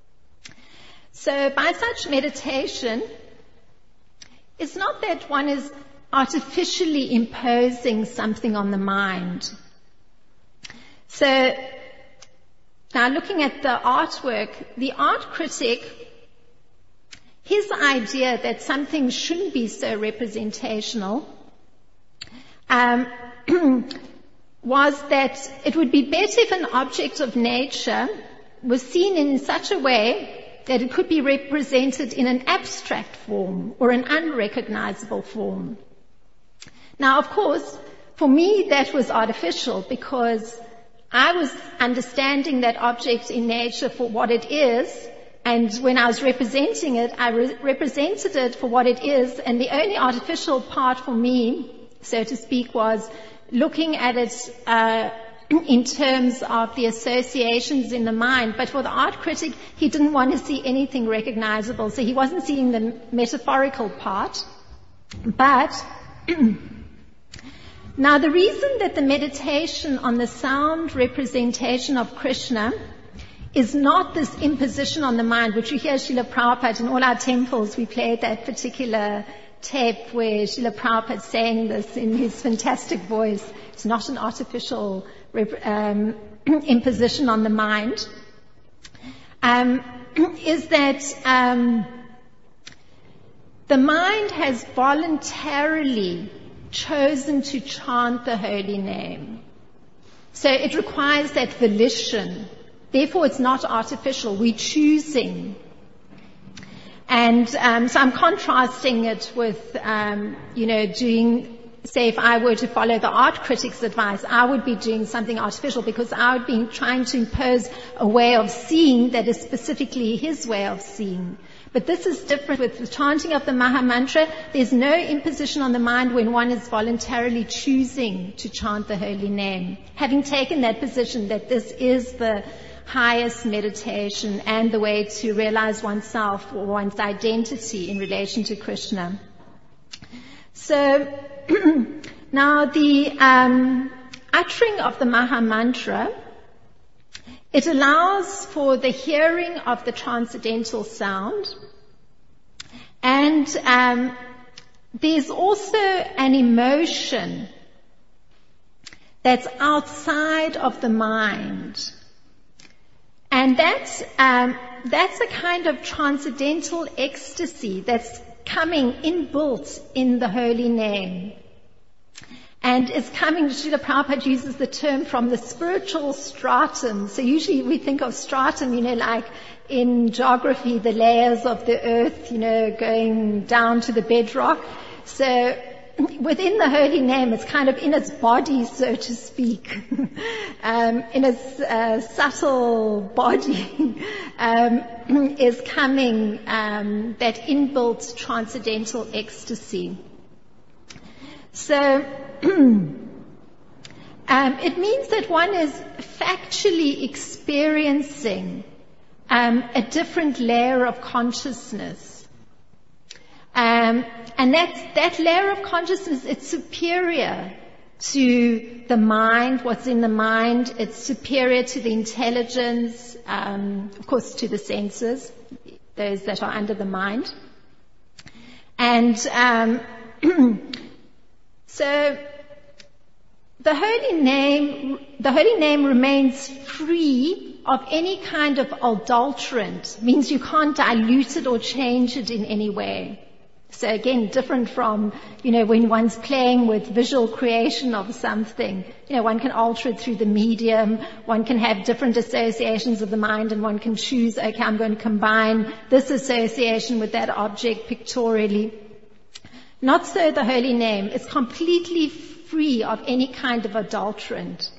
So by such meditation, it's not that one is artificially imposing something on the mind. So now looking at the artwork, the art critic, his idea that something shouldn't be so representational um, was that it would be better if an object of nature was seen in such a way that it could be represented in an abstract form or an unrecognizable form. Now, of course, for me that was artificial, because I was understanding that object in nature for what it is, And when I was representing it, I re- represented it for what it is, and the only artificial part for me, so to speak, was looking at it uh, in terms of the associations in the mind. But for the art critic, he didn't want to see anything recognizable, so he wasn't seeing the metaphorical part. But now the reason that the meditation on the sound representation of Krishna is not this imposition on the mind, which you hear Srila Prabhupada in all our temples. We played that particular tape where Srila Prabhupada saying this in his fantastic voice. It's not an artificial um, imposition on the mind. Um, is that um, the mind has voluntarily chosen to chant the holy name. So it requires that volition. Therefore, it's not artificial. We're choosing. And um, so I'm contrasting it with, um, you know, doing, say, if I were to follow the art critic's advice, I would be doing something artificial because I would be trying to impose a way of seeing that is specifically his way of seeing. But this is different with the chanting of the Maha Mantra. There's no imposition on the mind when one is voluntarily choosing to chant the holy name. Having taken that position that this is the highest meditation and the way to realize oneself or one's identity in relation to Krishna. So now the um, uttering of the Maha Mantra, it allows for the hearing of the transcendental sound, and um, there's also an emotion that's outside of the mind. And that's, um, that's a kind of transcendental ecstasy that's coming inbuilt in the holy name. And it's coming, Srila Prabhupada uses the term from the spiritual stratum. So usually we think of stratum, you know, like in geography, the layers of the earth, you know, going down to the bedrock. So within the holy name, it's kind of in its body, so to speak, um, in its uh, subtle body, um, is coming um, that inbuilt transcendental ecstasy. So um, it means that one is factually experiencing um, a different layer of consciousness. Um, and that, that layer of consciousness, it's superior to the mind, what's in the mind. It's superior to the intelligence, um, of course, to the senses, those that are under the mind. And um, so the holy name, the holy name remains free of any kind of adulterant. Means you can't dilute it or change it in any way. So again, different from, you know, when one's playing with visual creation of something. You know, one can alter it through the medium, one can have different associations of the mind, and one can choose, okay, I'm going to combine this association with that object pictorially. Not so the holy name. It's completely free of any kind of adulterant.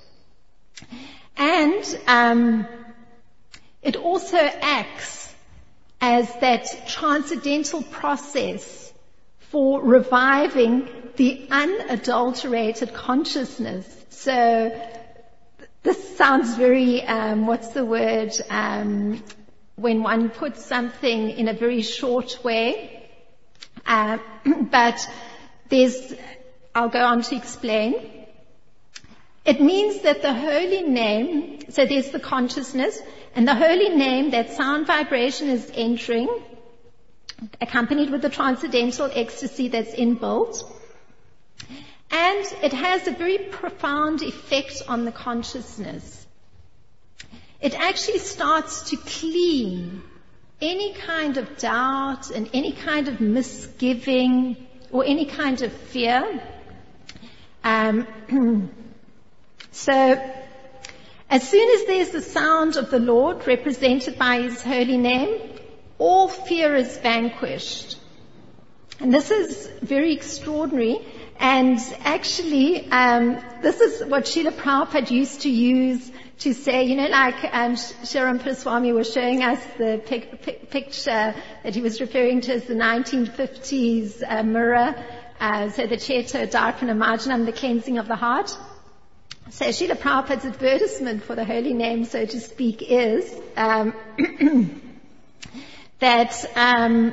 And um, it also acts as that transcendental process for reviving the unadulterated consciousness. So th- this sounds very, um, what's the word, um, when one puts something in a very short way. Uh, but there's, I'll go on to explain. It means that the holy name, so there's the consciousness, and the holy name, that sound vibration is entering, accompanied with the transcendental ecstasy that's inbuilt. And it has a very profound effect on the consciousness. It actually starts to clean any kind of doubt and any kind of misgiving or any kind of fear. Um, so, as soon as there's the sound of the Lord represented by His holy name, all fear is vanquished. And this is very extraordinary. And actually, um, this is what Srila Prabhupada used to use to say, you know, like um, Sharon Praswamy was showing us the pic- pic- picture that he was referring to as the nineteen fifties uh, mirror, uh, so the Cheto Darpana Marjanam, the cleansing of the heart. So Srila Prabhupada's advertisement for the holy name, so to speak, is um, that um,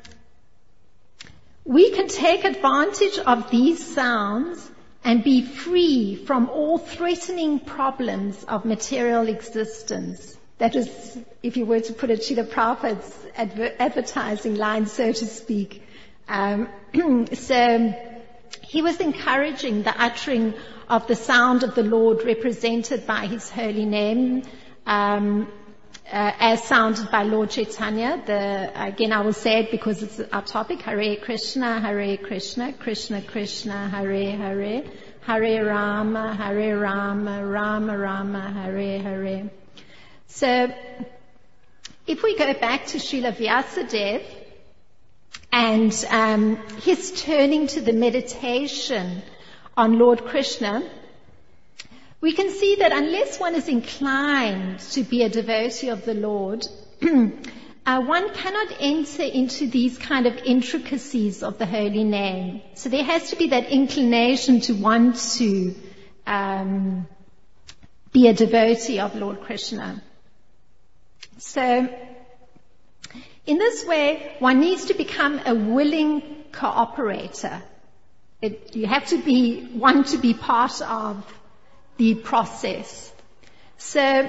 we can take advantage of these sounds and be free from all threatening problems of material existence. That is, if you were to put it, Srila Prabhupada's adver- advertising line, so to speak. Um, so he was encouraging the uttering of the sound of the Lord represented by his holy name, um, uh, as sounded by Lord Chaitanya. The, again, I will say it because it's our topic. Hare Krishna, Hare Krishna, Krishna Krishna, Hare Hare, Hare Rama, Hare Rama, Rama Rama, Hare Hare. So, if we go back to Srila Vyasadeva and um, his turning to the meditation on Lord Krishna, we can see that unless one is inclined to be a devotee of the Lord, uh, one cannot enter into these kind of intricacies of the holy name. So there has to be that inclination to want to um, be a devotee of Lord Krishna. So in this way, one needs to become a willing cooperator. It, you have to be, want to be part of the process. So,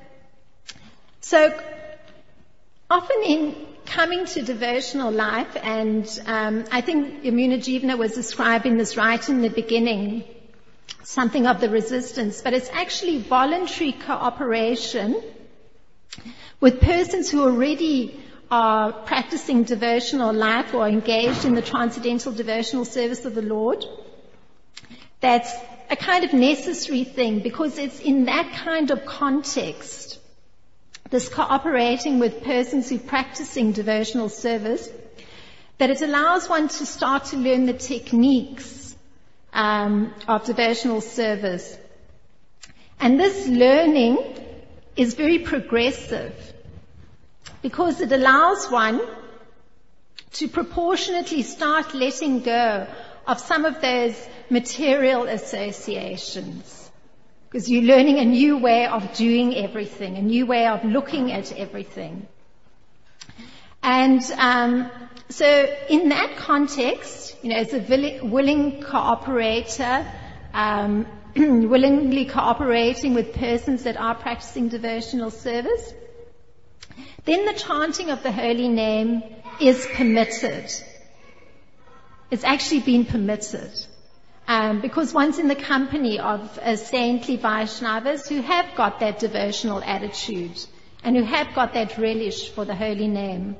so often in coming to devotional life, and um, I think Yamuna Jivana was describing this right in the beginning, something of the resistance, but it's actually voluntary cooperation with persons who already are practicing devotional life or engaged in the transcendental devotional service of the Lord. That's a kind of necessary thing, because it's in that kind of context, this cooperating with persons who are practicing devotional service, that it allows one to start to learn the techniques um, of devotional service. And this learning is very progressive, because it allows one to proportionately start letting go of some of those material associations. Because you're learning a new way of doing everything, a new way of looking at everything. And um, so in that context, you know, as a willing cooperator, um, willingly cooperating with persons that are practicing devotional service, then the chanting of the holy name is permitted. It's actually been permitted. Um, because one's in the company of uh, saintly Vaishnavas who have got that devotional attitude and who have got that relish for the holy name.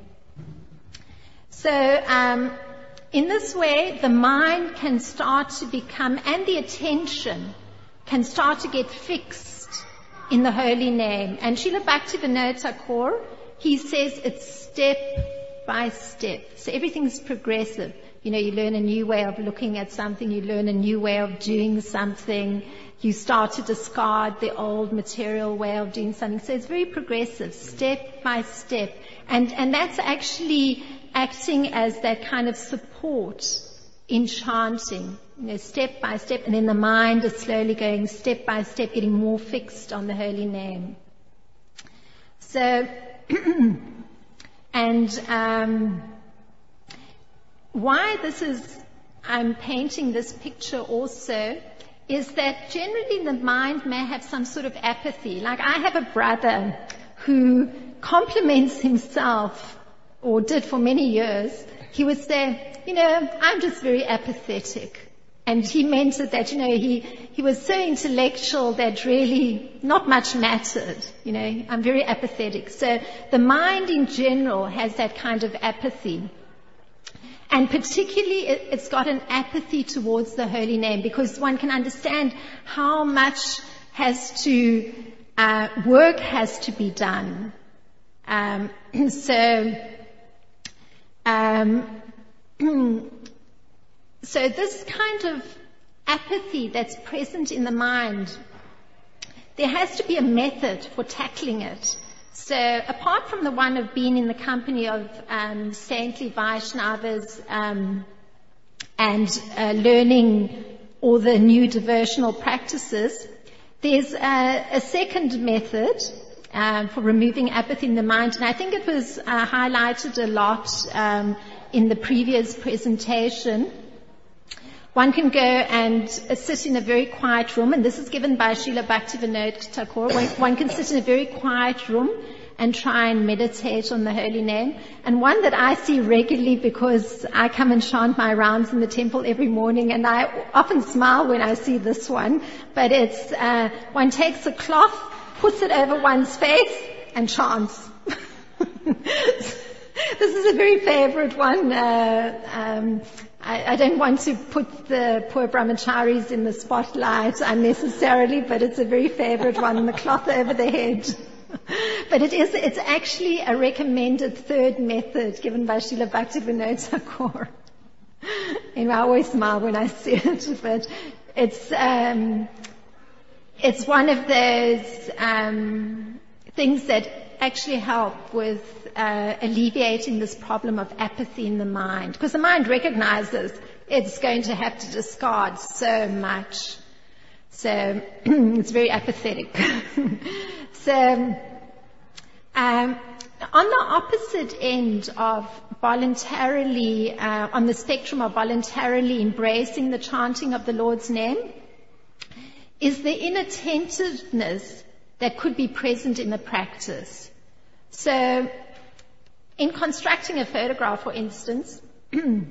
So, um, in this way, the mind can start to become, and the attention can start to get fixed in the holy name. And Srila Bhaktivinoda Thakur, he says it's step by step. So everything's progressive. You know, you learn a new way of looking at something, you learn a new way of doing something, you start to discard the old material way of doing something. So it's very progressive, step by step. And, and that's actually acting as that kind of support in chanting, you know, step by step, and then the mind is slowly going step by step, getting more fixed on the holy name. So, and, um, why this is, I'm painting this picture also, is that generally the mind may have some sort of apathy. Like I have a brother who compliments himself, or did for many years. He would say, you know, I'm just very apathetic. And he meant it that, you know, he, he was so intellectual that really not much mattered. You know, I'm very apathetic. So the mind in general has that kind of apathy. And particularly it's got an apathy towards the holy name, because one can understand how much has to, uh, work has to be done. Um, so, um, so this kind of apathy that's present in the mind there has to be a method for tackling it. So apart from the one of being in the company of um, saintly Vaishnavas um, and uh, learning all the new devotional practices, there's a, a second method um, for removing apathy in the mind, and I think it was uh, highlighted a lot um, in the previous presentation. One can go and sit in a very quiet room, and this is given by Srila Bhaktivinoda Thakur. One, one can sit in a very quiet room and try and meditate on the holy name. And one that I see regularly, because I come and chant my rounds in the temple every morning, and I often smile when I see this one, but it's uh, one takes a cloth, puts it over one's face, and chants. This is a very favorite one. Uh, um, I, I don't want to put the poor brahmacharis in the spotlight unnecessarily, but it's a very favorite one, the cloth over the head. But it is, it's actually a recommended third method given by Srila Bhaktivinoda Thakur. And I always smile when I see it, but it's, um, it's one of those, um, things that actually help with uh, alleviating this problem of apathy in the mind. Because the mind recognizes it's going to have to discard so much. So it's very apathetic. So um, on the opposite end of voluntarily, uh, on the spectrum of voluntarily embracing the chanting of the Lord's name, is the inattentiveness that could be present in the practice. So, in constructing a photograph, for instance, um,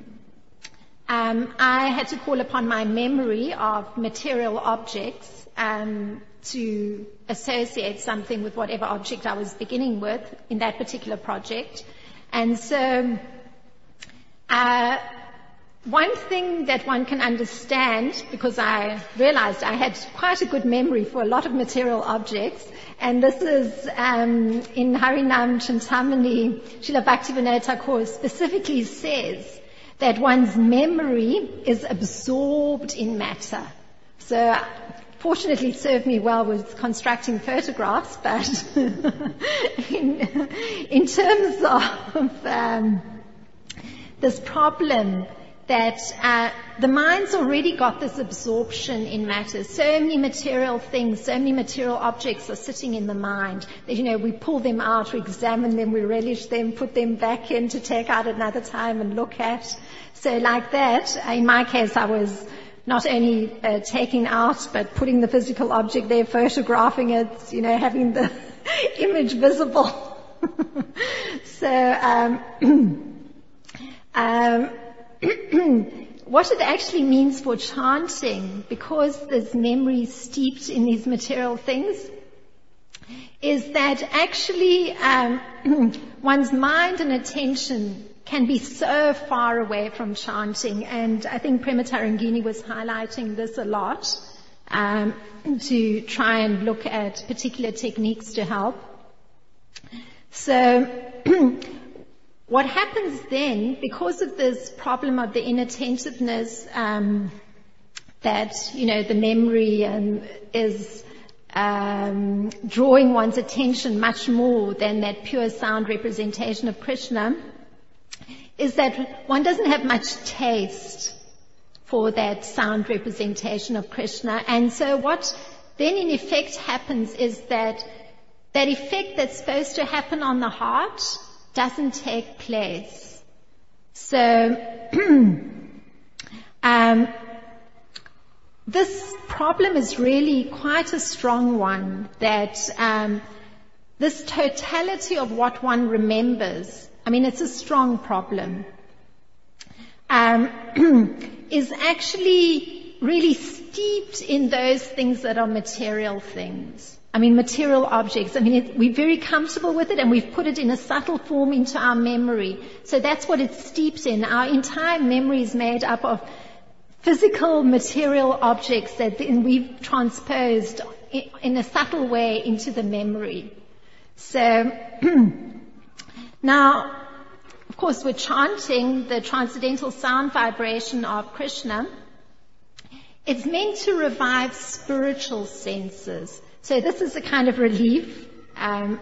I had to call upon my memory of material objects um, to associate something with whatever object I was beginning with in that particular project. And so, uh, one thing that one can understand, because I realized I had quite a good memory for a lot of material objects, and this is um, in Harinam Chintamani, Srila Bhaktivinoda Thakur specifically says that one's memory is absorbed in matter. So fortunately it served me well with constructing photographs, but in, in terms of um, this problem that uh, the mind's already got this absorption in matter. So many material things, so many material objects are sitting in the mind that, you know, we pull them out, we examine them, we relish them, put them back in to take out another time and look at. So like that, in my case, I was not only uh, taking out, but putting the physical object there, photographing it, you know, having the image visible. So, um, um, what it actually means for chanting, because there's memory steeped in these material things, is that actually um, one's mind and attention can be so far away from chanting. And I think Prema Tarangini was highlighting this a lot um, to try and look at particular techniques to help. So what happens then, because of this problem of the inattentiveness, um, that, you know, the memory um, is um, drawing one's attention much more than that pure sound representation of Krishna, is that one doesn't have much taste for that sound representation of Krishna. And so what then in effect happens is that that effect that's supposed to happen on the heart doesn't take place. So, um, this problem is really quite a strong one, that um, this totality of what one remembers, I mean, it's a strong problem, um, is actually really steeped in those things that are material things. I mean, material objects. I mean, it, we're very comfortable with it, and we've put it in a subtle form into our memory. So that's what it steeps in. Our entire memory is made up of physical, material objects that we've transposed in a subtle way into the memory. So now, of course, we're chanting the transcendental sound vibration of Krishna. It's meant to revive spiritual senses. So this is a kind of relief. Um,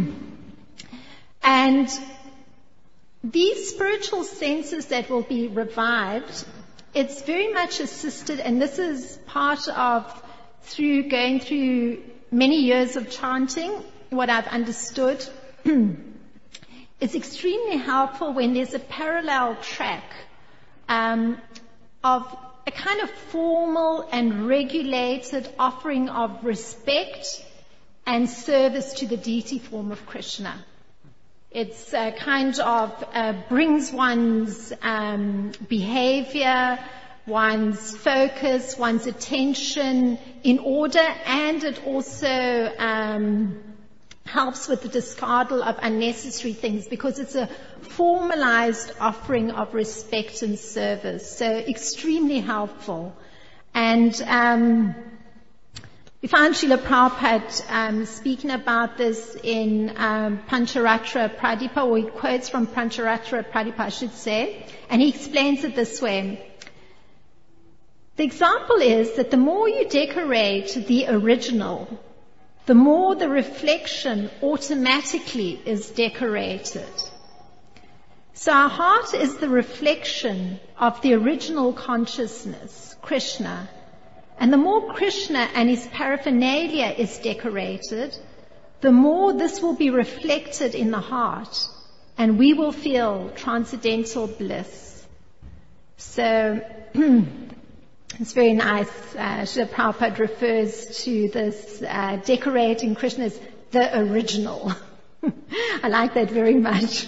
and these spiritual senses that will be revived, it's very much assisted, and this is part of through going through many years of chanting, what I've understood. It's extremely helpful when there's a parallel track um, of a kind of formal and regulated offering of respect and service to the deity form of Krishna. It's uh, kind of uh, brings one's um, behavior, one's focus, one's attention in order, and it also um, helps with the discardal of unnecessary things because it's a formalized offering of respect and service. So extremely helpful. And um, we found Srila Prabhupada um, speaking about this in um, Pancharatra Pradipa, or he quotes from Pancharatra Pradipa, I should say, and he explains it this way. The example is that the more you decorate the original, the more the reflection automatically is decorated. So our heart is the reflection of the original consciousness, Krishna. And the more Krishna and his paraphernalia is decorated, the more this will be reflected in the heart, and we will feel transcendental bliss. So it's very nice. Uh, Srila Prabhupada refers to this uh, decorating Krishna as the original. I like that very much.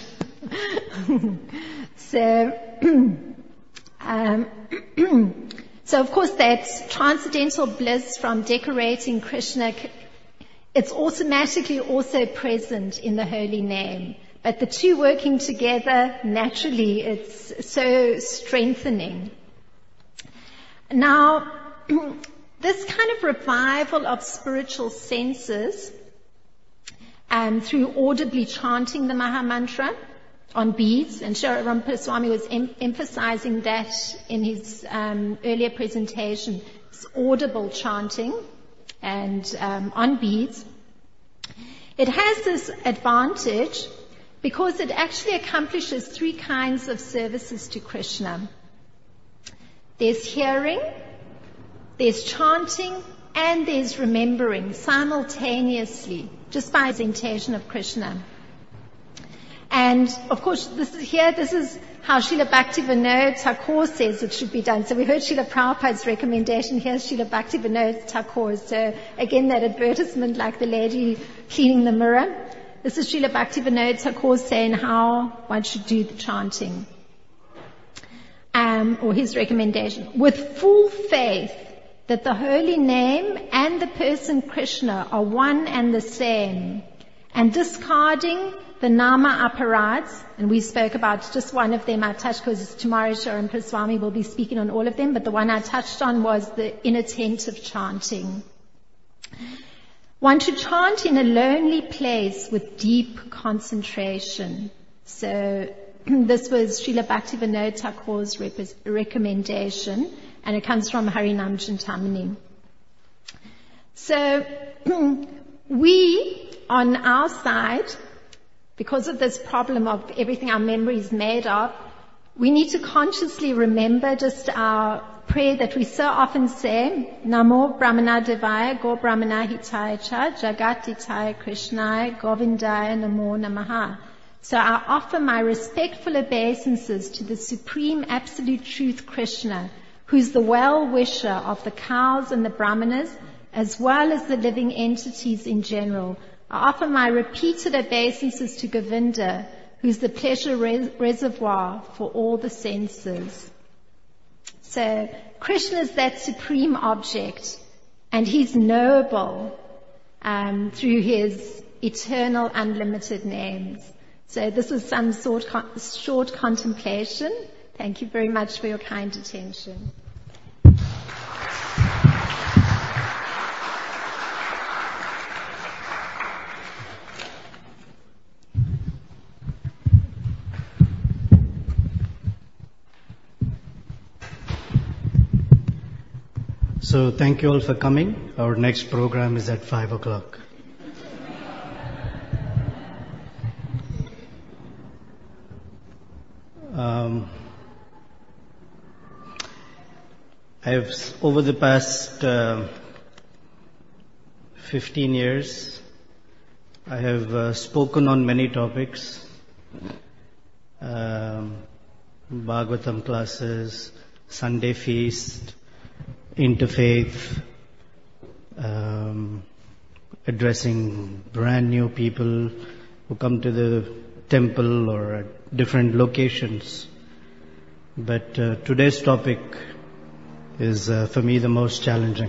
so, um, so of course that transcendental bliss from decorating Krishna, it's automatically also present in the holy name. But the two working together, naturally, it's so strengthening. Now, this kind of revival of spiritual senses um, through audibly chanting the Maha Mantra on beads, and Sri Ramaputta Swami was em- emphasizing that in his um, earlier presentation, it's audible chanting and um, on beads. It has this advantage because it actually accomplishes three kinds of services to Krishna. There's hearing, there's chanting, and there's remembering simultaneously, just by presentation of Krishna. And of course, this is here, this is how Srila Bhaktivinoda Thakur says it should be done. So we heard Srila Prabhupada's recommendation, here's Srila Bhaktivinoda Thakur. So again, that advertisement like the lady cleaning the mirror. This is Srila Bhaktivinoda Thakur saying how one should do the chanting. Um, or his recommendation, with full faith that the holy name and the person Krishna are one and the same, and discarding the nama aparads, and we spoke about just one of them I touched because tomorrow Sri Ramaputta Swami will be speaking on all of them, but the one I touched on was the inattentive chanting. One should chant in a lonely place with deep concentration. So this was Srila Bhaktivinoda Thakur's rep- recommendation, and it comes from Harinam Chintamani. So we, on our side, because of this problem of everything our memory is made of, we need to consciously remember just our prayer that we so often say, Namo Brahmana Devaya Go Brahmana Hitaya Cha Jagat Hitaya Krishnaya Govindaya Namo Namaha. So I offer my respectful obeisances to the Supreme Absolute Truth Krishna, who's the well-wisher of the cows and the brahmanas, as well as the living entities in general. I offer my repeated obeisances to Govinda, who's the pleasure res- reservoir for all the senses. So Krishna is that supreme object, and he's knowable um, through his eternal unlimited names. So this was some sort con- short contemplation. Thank you very much for your kind attention. So thank you all for coming. Our next program is at five o'clock. Um, I have, over the past uh, fifteen years, I have uh, spoken on many topics. Um, Bhagavatam classes, Sunday feast, interfaith, um, addressing brand new people who come to the temple or at different locations. But uh, today's topic is uh, for me the most challenging.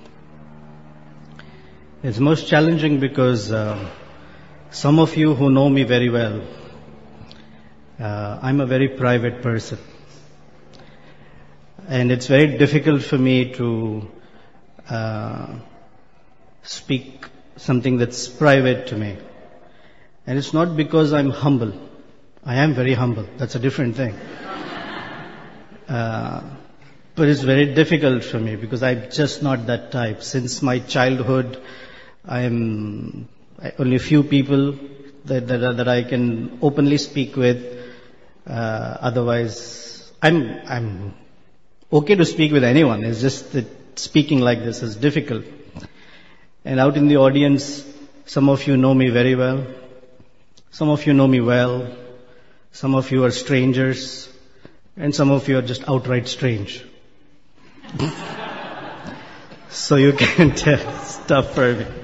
It's most challenging because uh, some of you who know me very well, uh, I'm a very private person. And it's very difficult for me to uh, speak something that's private to me. And it's not because I'm humble. I am very humble. That's a different thing. Uh, but it's very difficult for me because I'm just not that type. Since my childhood, I'm only a few people that that, that I can openly speak with. Uh, otherwise, I'm I'm okay to speak with anyone. It's just that speaking like this is difficult. And out in the audience, some of you know me very well. Some of you know me well. Some of you are strangers. And some of you are just outright strange. So you can tell it's tough for me.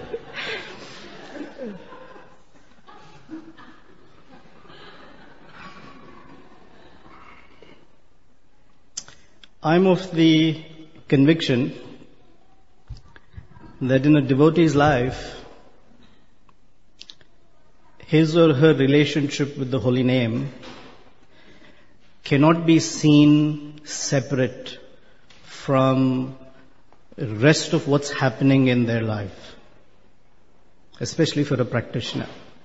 I'm of the conviction that in a devotee's life, his or her relationship with the holy name cannot be seen separate from the rest of what's happening in their life, especially for a practitioner.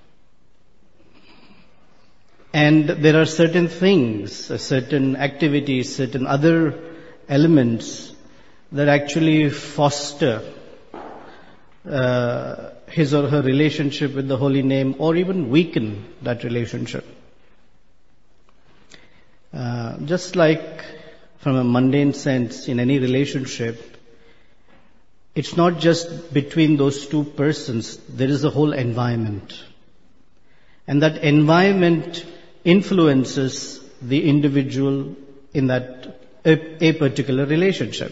And there are certain things, certain activities, certain other elements that actually foster uh, his or her relationship with the holy name or even weaken that relationship. Uh, just like from a mundane sense in any relationship, it's not just between those two persons, there is a whole environment. And that environment influences the individual in that a, a particular relationship.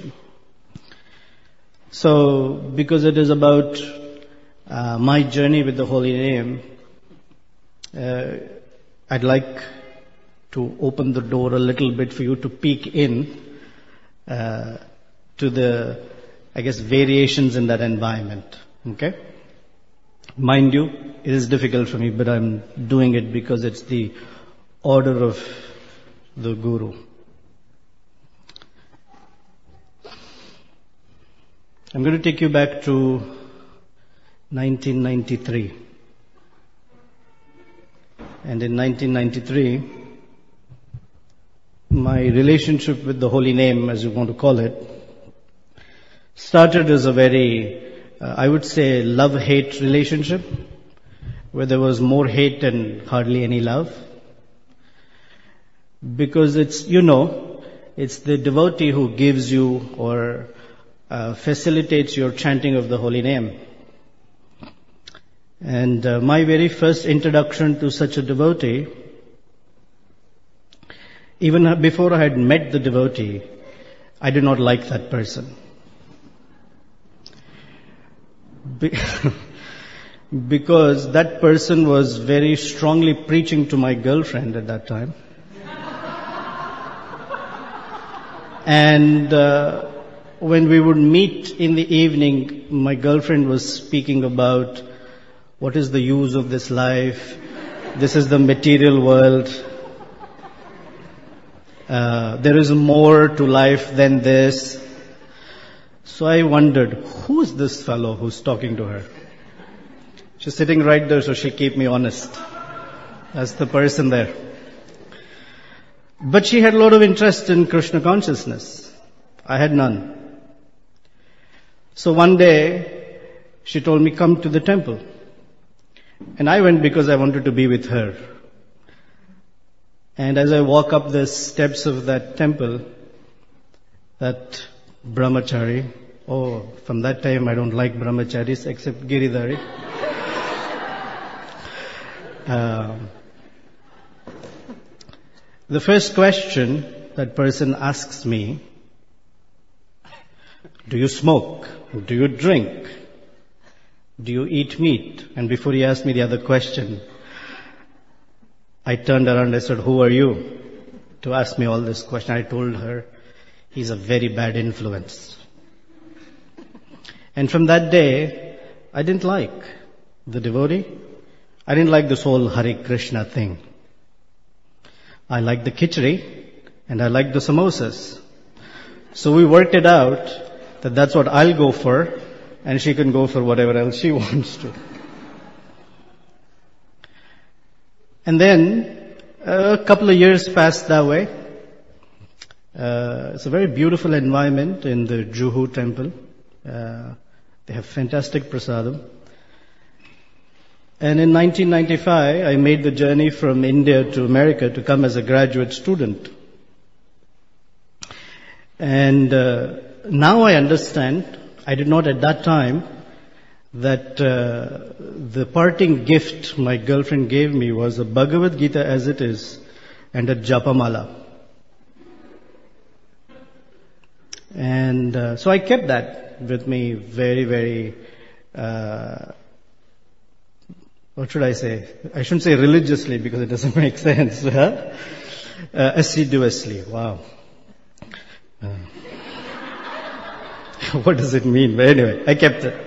So, because it is about uh, my journey with the holy name, uh, I'd like to open the door a little bit for you to peek in uh, to the, I guess, variations in that environment. Okay? Mind you, it is difficult for me, but I'm doing it because it's the order of the Guru. I'm going to take you back to nineteen ninety-three. And in nineteen ninety-three, my relationship with the holy name, as you want to call it, started as a very, uh, I would say, love-hate relationship, where there was more hate and hardly any love. Because it's, you know, it's the devotee who gives you or uh, facilitates your chanting of the holy name. And uh, my very first introduction to such a devotee, even before I had met the devotee, I did not like that person. Be- because that person was very strongly preaching to my girlfriend at that time. And uh, when we would meet in the evening, my girlfriend was speaking about what is the use of this life, this is the material world, uh, there is more to life than this. So I wondered, who's this fellow who's talking to her? She's sitting right there, so she'll keep me honest. That's the person there. But she had a lot of interest in Krishna consciousness. I had none. So one day, she told me, come to the temple. And I went because I wanted to be with her. And as I walk up the steps of that temple, that brahmachari, oh, from that time I don't like brahmacharis except Giridhari. um, the first question that person asks me, do you smoke? Do you drink? Do you eat meat? And before he asked me the other question, I turned around and I said, who are you to ask me all this question? I told her, he's a very bad influence. And from that day, I didn't like the devotee. I didn't like this whole Hare Krishna thing. I liked the khichdi and I liked the samosas. So we worked it out that that's what I'll go for and she can go for whatever else she wants to. And then a couple of years passed that way. Uh, it's a very beautiful environment in the Juhu temple. Uh, they have fantastic prasadam. And in nineteen ninety-five, I made the journey from India to America to come as a graduate student. And uh, now I understand, I did not at that time, that uh, the parting gift my girlfriend gave me was a Bhagavad Gita as it is and a Japamala. And uh, so I kept that with me very, very, uh, what should I say? I shouldn't say religiously because it doesn't make sense. Huh? Uh, assiduously. Wow. Uh, what does it mean? But anyway, I kept it.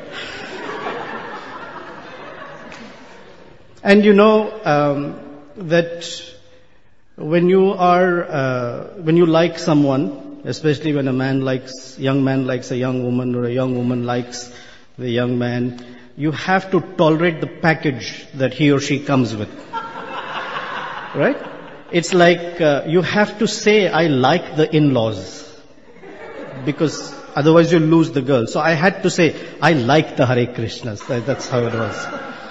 And you know um, that when you are, uh, when you like someone, especially when a man likes, young man likes a young woman or a young woman likes the young man, you have to tolerate the package that he or she comes with. Right? It's like uh, you have to say, I like the in-laws. Because otherwise you'll lose the girl. So I had to say, I like the Hare Krishnas. That's how it was.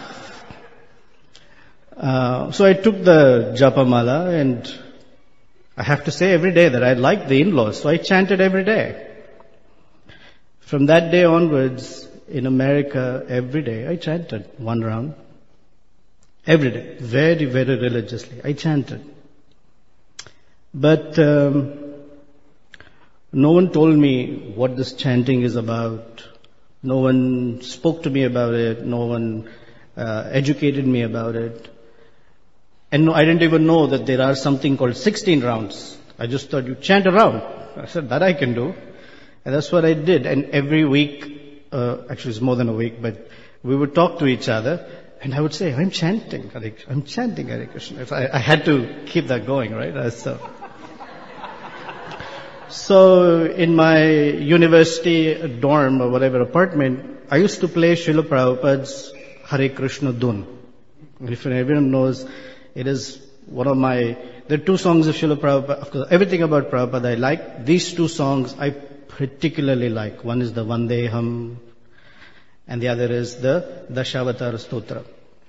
Uh, so I took the Japamala and I have to say every day that I liked the in-laws. So I chanted every day. From that day onwards, in America, every day I chanted one round. Every day. Very, very religiously. I chanted. But um, no one told me what this chanting is about. No one spoke to me about it. No one uh, educated me about it. And no, I didn't even know that there are something called sixteen rounds. I just thought you chant a round. I said, that I can do. And that's what I did. And every week, uh, actually it's more than a week, but we would talk to each other and I would say, I'm chanting Hare Krishna. I'm chanting Hare Krishna. I, I had to keep that going, right? So, so in my university dorm or whatever apartment, I used to play Srila Prabhupada's Hare Krishna Dhun. If everyone knows, it is one of my, there are two songs of Srila Prabhupada. Of course, everything about Prabhupada I like. These two songs I particularly like. One is the Vandeham and the other is the Dashavatara Stotra.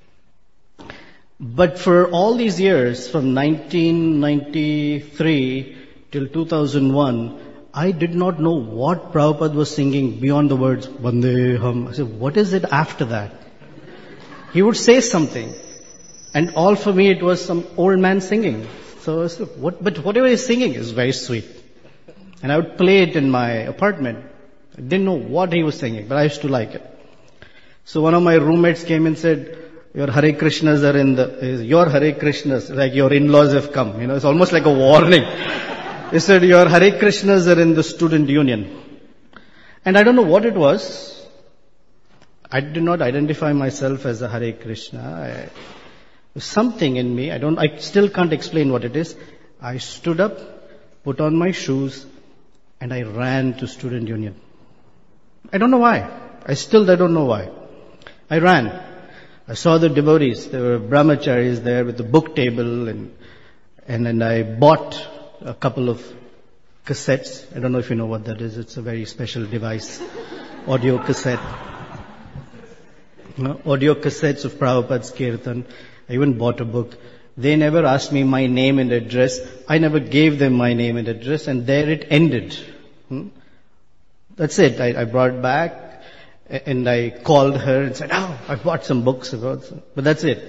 But for all these years, from nineteen ninety-three till two thousand one, I did not know what Prabhupada was singing beyond the words Vandeham. I said, what is it after that? He would say something. And all for me it was some old man singing. So I said, what, but whatever he's singing is very sweet. And I would play it in my apartment. I didn't know what he was singing, but I used to like it. So one of my roommates came and said, your Hare Krishnas are in the, your Hare Krishnas, like your in-laws have come. You know, it's almost like a warning. He said, your Hare Krishnas are in the student union. And I don't know what it was. I did not identify myself as a Hare Krishna. I, something in me, I don't, I still can't explain what it is. I stood up, put on my shoes, and I ran to student union. I don't know why. I still I don't know why. I ran. I saw the devotees. There were brahmacharis there with the book table, and and then I bought a couple of cassettes. I don't know if you know what that is. It's a very special device. audio cassette. You know, audio cassettes of Prabhupada's Kirtan. I even bought a book. They never asked me my name and address. I never gave them my name and address, and there it ended. Hmm? That's it. I, I brought it back, and I called her and said, oh, I bought some books about it. But that's it.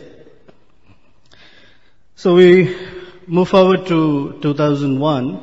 So we move forward to two thousand one.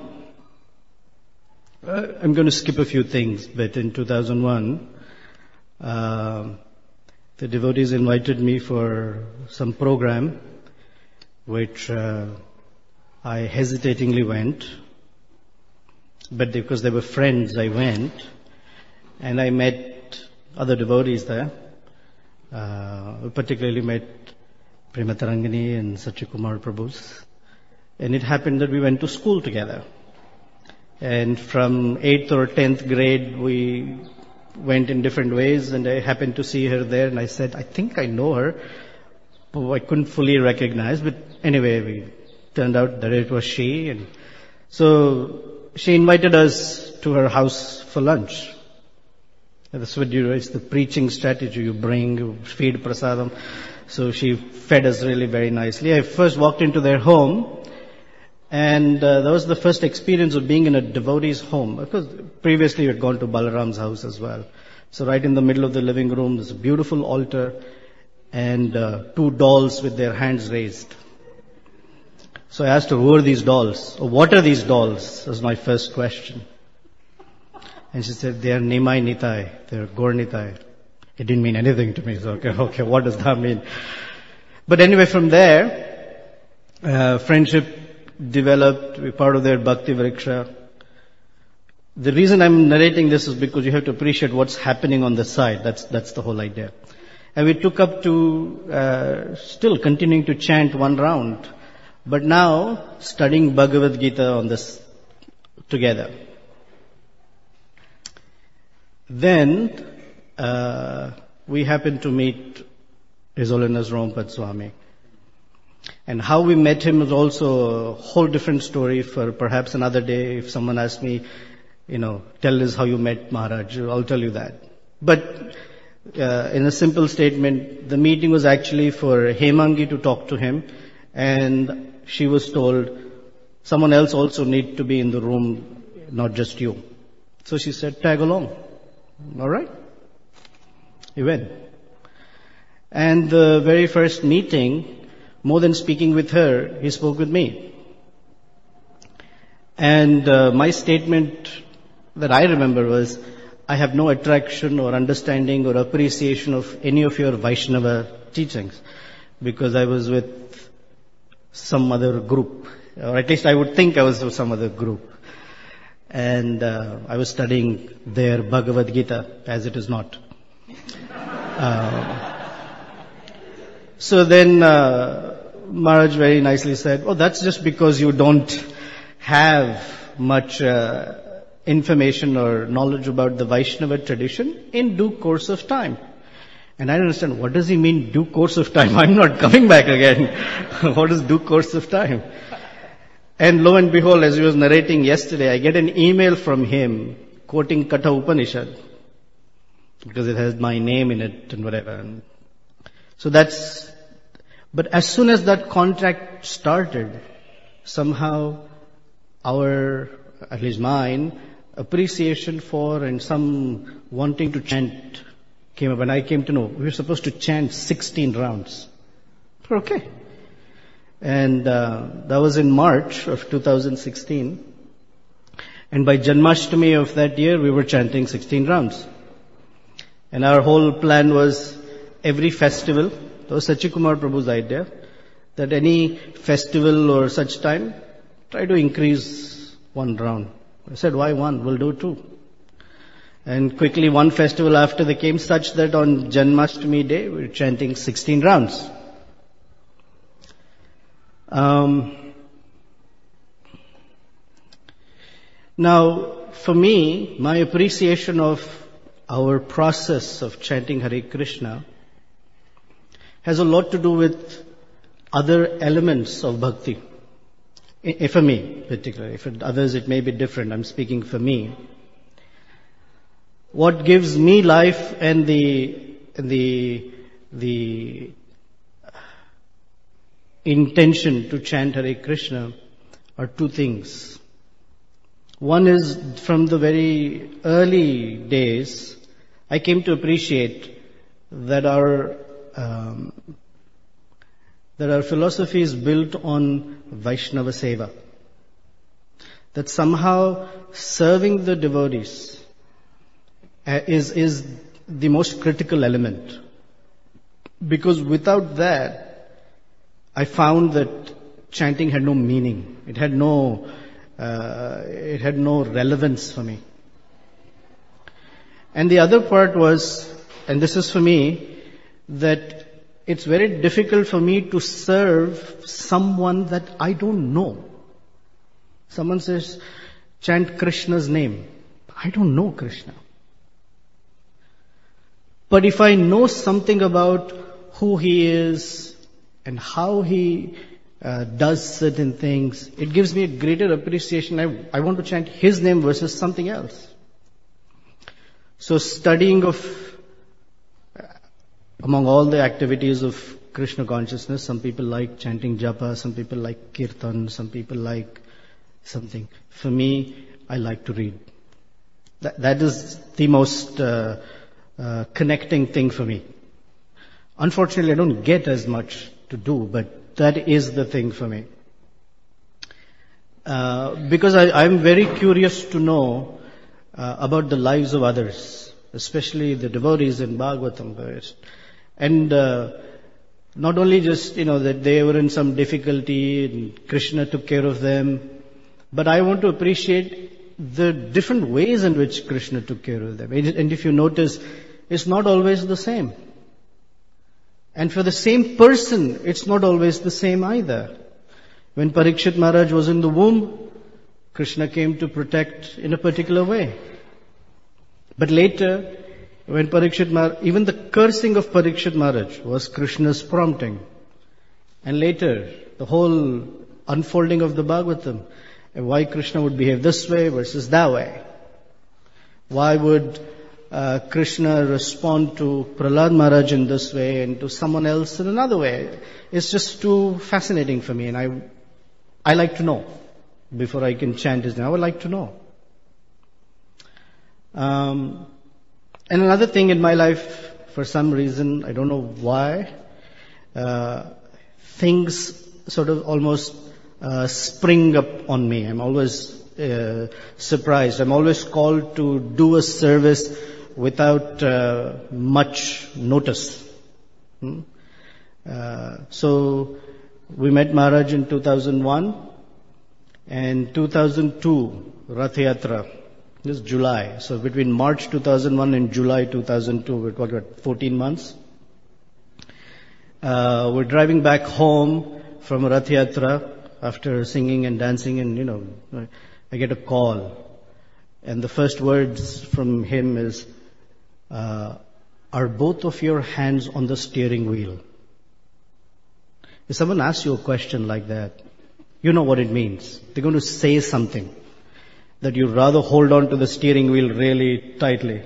Uh, I'm going to skip a few things, but in two thousand one, uh, the devotees invited me for some program, which uh, I hesitatingly went. But because they were friends, I went. And I met other devotees there. Uh, particularly met Prema Tarangini and Satyakumar Prabhus. And it happened that we went to school together. And from eighth or tenth grade, we went in different ways, and I happened to see her there, and I said, I think I know her. Oh, I couldn't fully recognize, but anyway, we turned out that it was she. And so she invited us to her house for lunch. And that's what you do, it's the preaching strategy. You bring, you feed prasadam. So she fed us really very nicely. I first walked into their home, and uh, that was the first experience of being in a devotee's home. Because previously we had gone to Balaram's house as well. So right in the middle of the living room, there's a beautiful altar and uh, two dolls with their hands raised. So I asked her, who are these dolls? Or what are these dolls? Was my first question. And she said, they are Nimai Nitai. They are Gaur Nitai. It didn't mean anything to me. So, okay, okay, what does that mean? But anyway, from there, uh, friendship developed. We're part of their Bhakti Vriksha. The reason I'm narrating this is because you have to appreciate what's happening on the side. That's, that's the whole idea. And we took up to, uh, still continuing to chant one round. But now, studying Bhagavad Gita on this together. Then, uh, we happened to meet His Holiness Romapad Swami. And how we met him is also a whole different story for perhaps another day. If someone asks me, you know, tell us how you met Maharaj, I'll tell you that. But uh, in a simple statement, the meeting was actually for Hemangi to talk to him, and she was told, someone else also need to be in the room, not just you. So she said, tag along. All right. He went. And the very first meeting, more than speaking with her, he spoke with me. And uh, my statement that I remember was, I have no attraction or understanding or appreciation of any of your Vaishnava teachings, because I was with some other group, or at least I would think I was with some other group. And uh, I was studying their Bhagavad Gita, as it is not. Uh, so then uh, Maharaj very nicely said, oh, that's just because you don't have much uh, information or knowledge about the Vaishnava tradition. In due course of time. And I don't understand, what does he mean, due course of time? I'm not coming back again. What is due course of time? And lo and behold, as he was narrating yesterday, I get an email from him quoting Katha Upanishad, because it has my name in it and whatever. And so that's, but as soon as that contract started, somehow our, at least mine, appreciation for and some wanting to chant came up. And I came to know we were supposed to chant sixteen rounds. Okay. And uh, that was in March of two thousand sixteen. And by Janmashtami of that year, we were chanting sixteen rounds. And our whole plan was every festival, that was Satyakumar Prabhu's idea, that any festival or such time, try to increase one round. I said, why one? We'll do two. And quickly one festival after they came, such that on Janmashtami day, we were chanting sixteen rounds. Um, now, for me, my appreciation of our process of chanting Hare Krishna has a lot to do with other elements of bhakti. I, for me, particularly. For others, it may be different. I'm speaking for me. what gives me life and the, the, the intention to chant Hare Krishna are two things. One is from the very early days, I came to appreciate that our um, that our philosophy is built on Vaishnava Seva. That somehow serving the devotees is is the most critical element. Because without that, I found that chanting had no meaning. It had no uh, it had no relevance for me. And the other part was, and this is for me, that it's very difficult for me to serve someone that I don't know. Someone says, chant Krishna's name. I don't know Krishna. But if I know something about who he is and how he uh, does certain things, it gives me a greater appreciation. I, I want to chant his name versus something else. So studying of, among all the activities of Krishna consciousness, some people like chanting japa, some people like kirtan, some people like something. For me, I like to read. That, that is the most uh, uh, connecting thing for me. Unfortunately, I don't get as much to do, but that is the thing for me. Uh, because I, I'm very curious to know uh, about the lives of others, especially the devotees in Bhagavatam. And uh, not only just, you know, that they were in some difficulty and Krishna took care of them, but I want to appreciate the different ways in which Krishna took care of them. And if you notice, it's not always the same. And for the same person, it's not always the same either. When Parikshit Maharaj was in the womb, Krishna came to protect in a particular way. But later, when Parikshit Maharaj, even the cursing of Parikshit Maharaj was Krishna's prompting. And later, the whole unfolding of the Bhagavatam, and why Krishna would behave this way versus that way. Why would uh, Krishna respond to Prahlad Maharaj in this way and to someone else in another way? It's just too fascinating for me, and I, I like to know. Before I can chant his name, I would like to know. Um, and another thing in my life, for some reason, I don't know why, uh, things sort of almost uh, spring up on me. I'm always uh, surprised. I'm always called to do a service without uh, much notice. Hmm? Uh, so we met Maharaj in two thousand one, and two thousand two, Rath Yatra. This is July. So between March two thousand one and July two thousand two, we're talking about fourteen months. Uh, we're driving back home from Rath Yatra after singing and dancing, and, you know, I get a call. And the first words from him is, uh, are both of your hands on the steering wheel? If someone asks you a question like that, you know what it means. They're going to say something that you'd rather hold on to the steering wheel really tightly.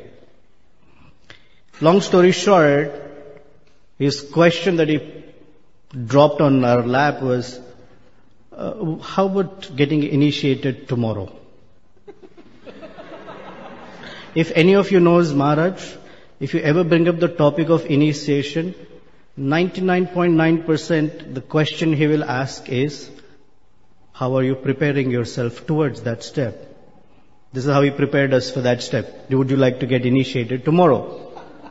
Long story short, his question that he dropped on our lap was, uh, how about getting initiated tomorrow? If any of you knows Maharaj, if you ever bring up the topic of initiation, ninety-nine point nine percent the question he will ask is, how are you preparing yourself towards that step? This is how he prepared us for that step. Would you like to get initiated tomorrow?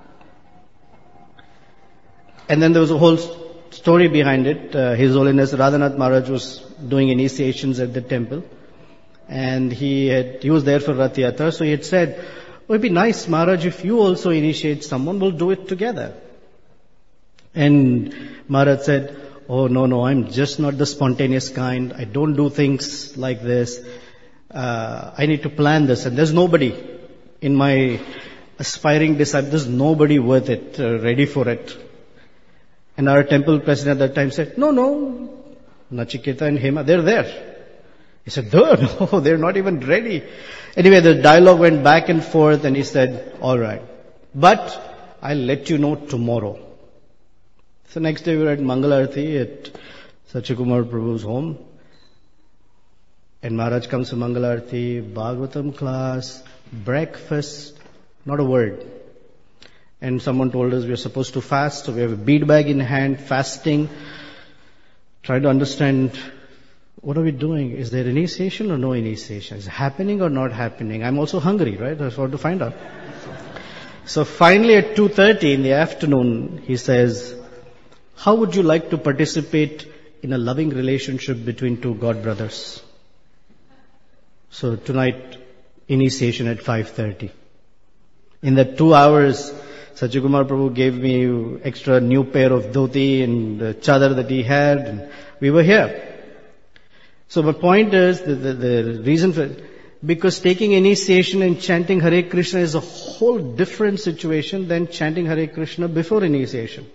And then there was a whole story behind it. Uh, His Holiness Radhanath Maharaj was doing initiations at the temple. And he had, he was there for Rath Yatra. So he had said, oh, it'd be nice, Maharaj, if you also initiate someone, we'll do it together. And Maharaj said, oh, no, no, I'm just not the spontaneous kind. I don't do things like this. Uh, I need to plan this. And there's nobody in my aspiring disciple, there's nobody worth it, uh, ready for it. And our temple president at that time said, no, no, Nachiketa and Hema, they're there. He said, no, no, they're not even ready. Anyway, the dialogue went back and forth and he said, all right, but I'll let you know tomorrow. So next day we were at Mangalarti at Satyakumar Prabhu's home. And Maharaj comes to Mangalarti, Bhagavatam class, breakfast, not a word. And someone told us we are supposed to fast, so we have a bead bag in hand, fasting. Try to understand, what are we doing? Is there initiation or no initiation? Is it happening or not happening? I'm also hungry, right? I want to find out. So finally at two thirty in the afternoon, he says, how would you like to participate in a loving relationship between two God brothers? So tonight, initiation at five thirty. In that two hours, Satyakumar Prabhu gave me extra new pair of dhoti and the chadar that he had, and we were here. So my point is, the, the, the reason for, because taking initiation and chanting Hare Krishna is a whole different situation than chanting Hare Krishna before initiation.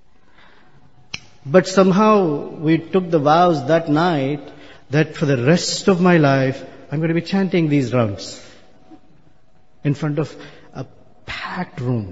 But somehow we took the vows that night that for the rest of my life, I'm going to be chanting these rounds in front of a packed room.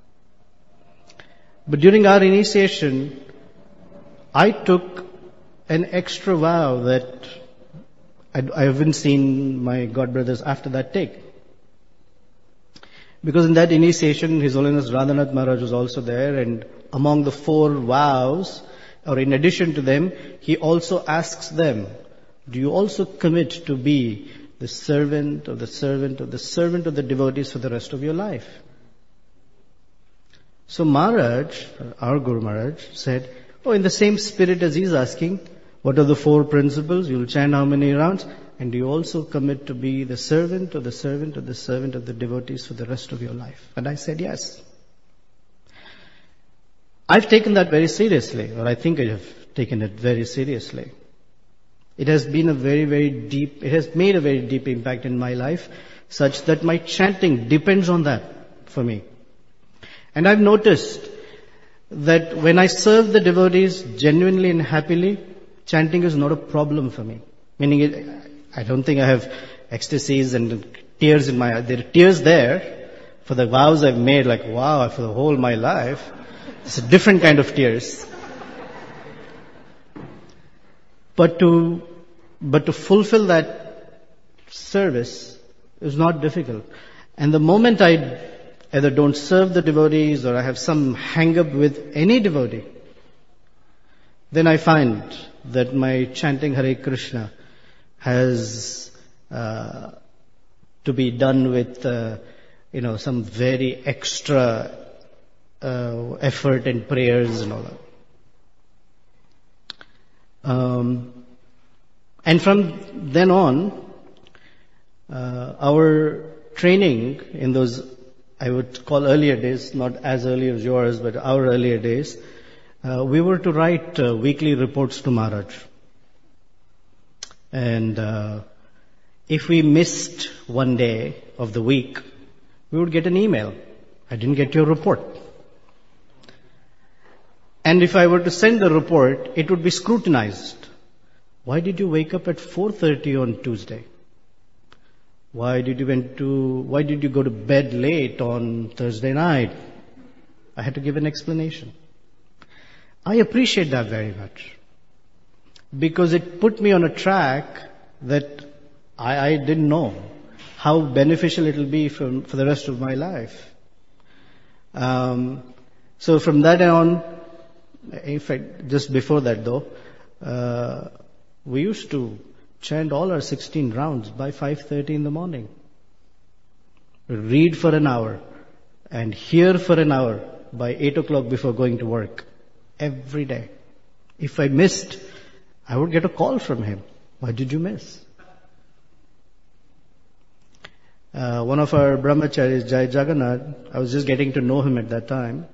But during our initiation, I took an extra vow that I haven't seen my God brothers after that take. Because in that initiation, His Holiness Radhanath Maharaj was also there, and among the four vows, or in addition to them, he also asks them, do you also commit to be the servant of the servant of the servant of the devotees for the rest of your life? So Maharaj, our Guru Maharaj, said, oh, in the same spirit as he's asking, what are the four principles? You'll chant how many rounds? And you also commit to be the servant of the servant of the servant of the devotees for the rest of your life. And I said yes. I've taken that very seriously, or I think I have taken it very seriously. It has been a very, very deep, it has made a very deep impact in my life, such that my chanting depends on that for me. And I've noticed that when I serve the devotees genuinely and happily, chanting is not a problem for me. Meaning, it, I don't think I have ecstasies and tears in my eyes. There are tears there for the vows I've made, like, wow, for the whole of my life. It's a different kind of tears. But to, but to fulfill that service is not difficult. And the moment I either don't serve the devotees or I have some hang-up with any devotee, then I find that my chanting Hare Krishna has uh, to be done with, uh, you know, some very extra uh, effort and prayers and all that. Um, and from then on, uh, our training in those, I would call earlier days, not as early as yours, but our earlier days, uh, we were to write uh, weekly reports to Maharaj. And uh, if we missed one day of the week, we would get an email. I didn't get your report. And if I were to send the report, it would be scrutinized. Why did you wake up at four thirty on Tuesday? Why did you went to, why did you go to bed late on Thursday night? I had to give an explanation. I appreciate that very much. Because it put me on a track that I, I didn't know how beneficial it will be for, for the rest of my life. Um, so from that on, in fact, just before that though, uh, we used to chant all our sixteen rounds by five thirty in the morning. Read for an hour and hear for an hour by eight o'clock before going to work. Every day. If I missed, I would get a call from him. Why did you miss? Uh, one of our brahmacharis, Jai Jagannath, I was just getting to know him at that time.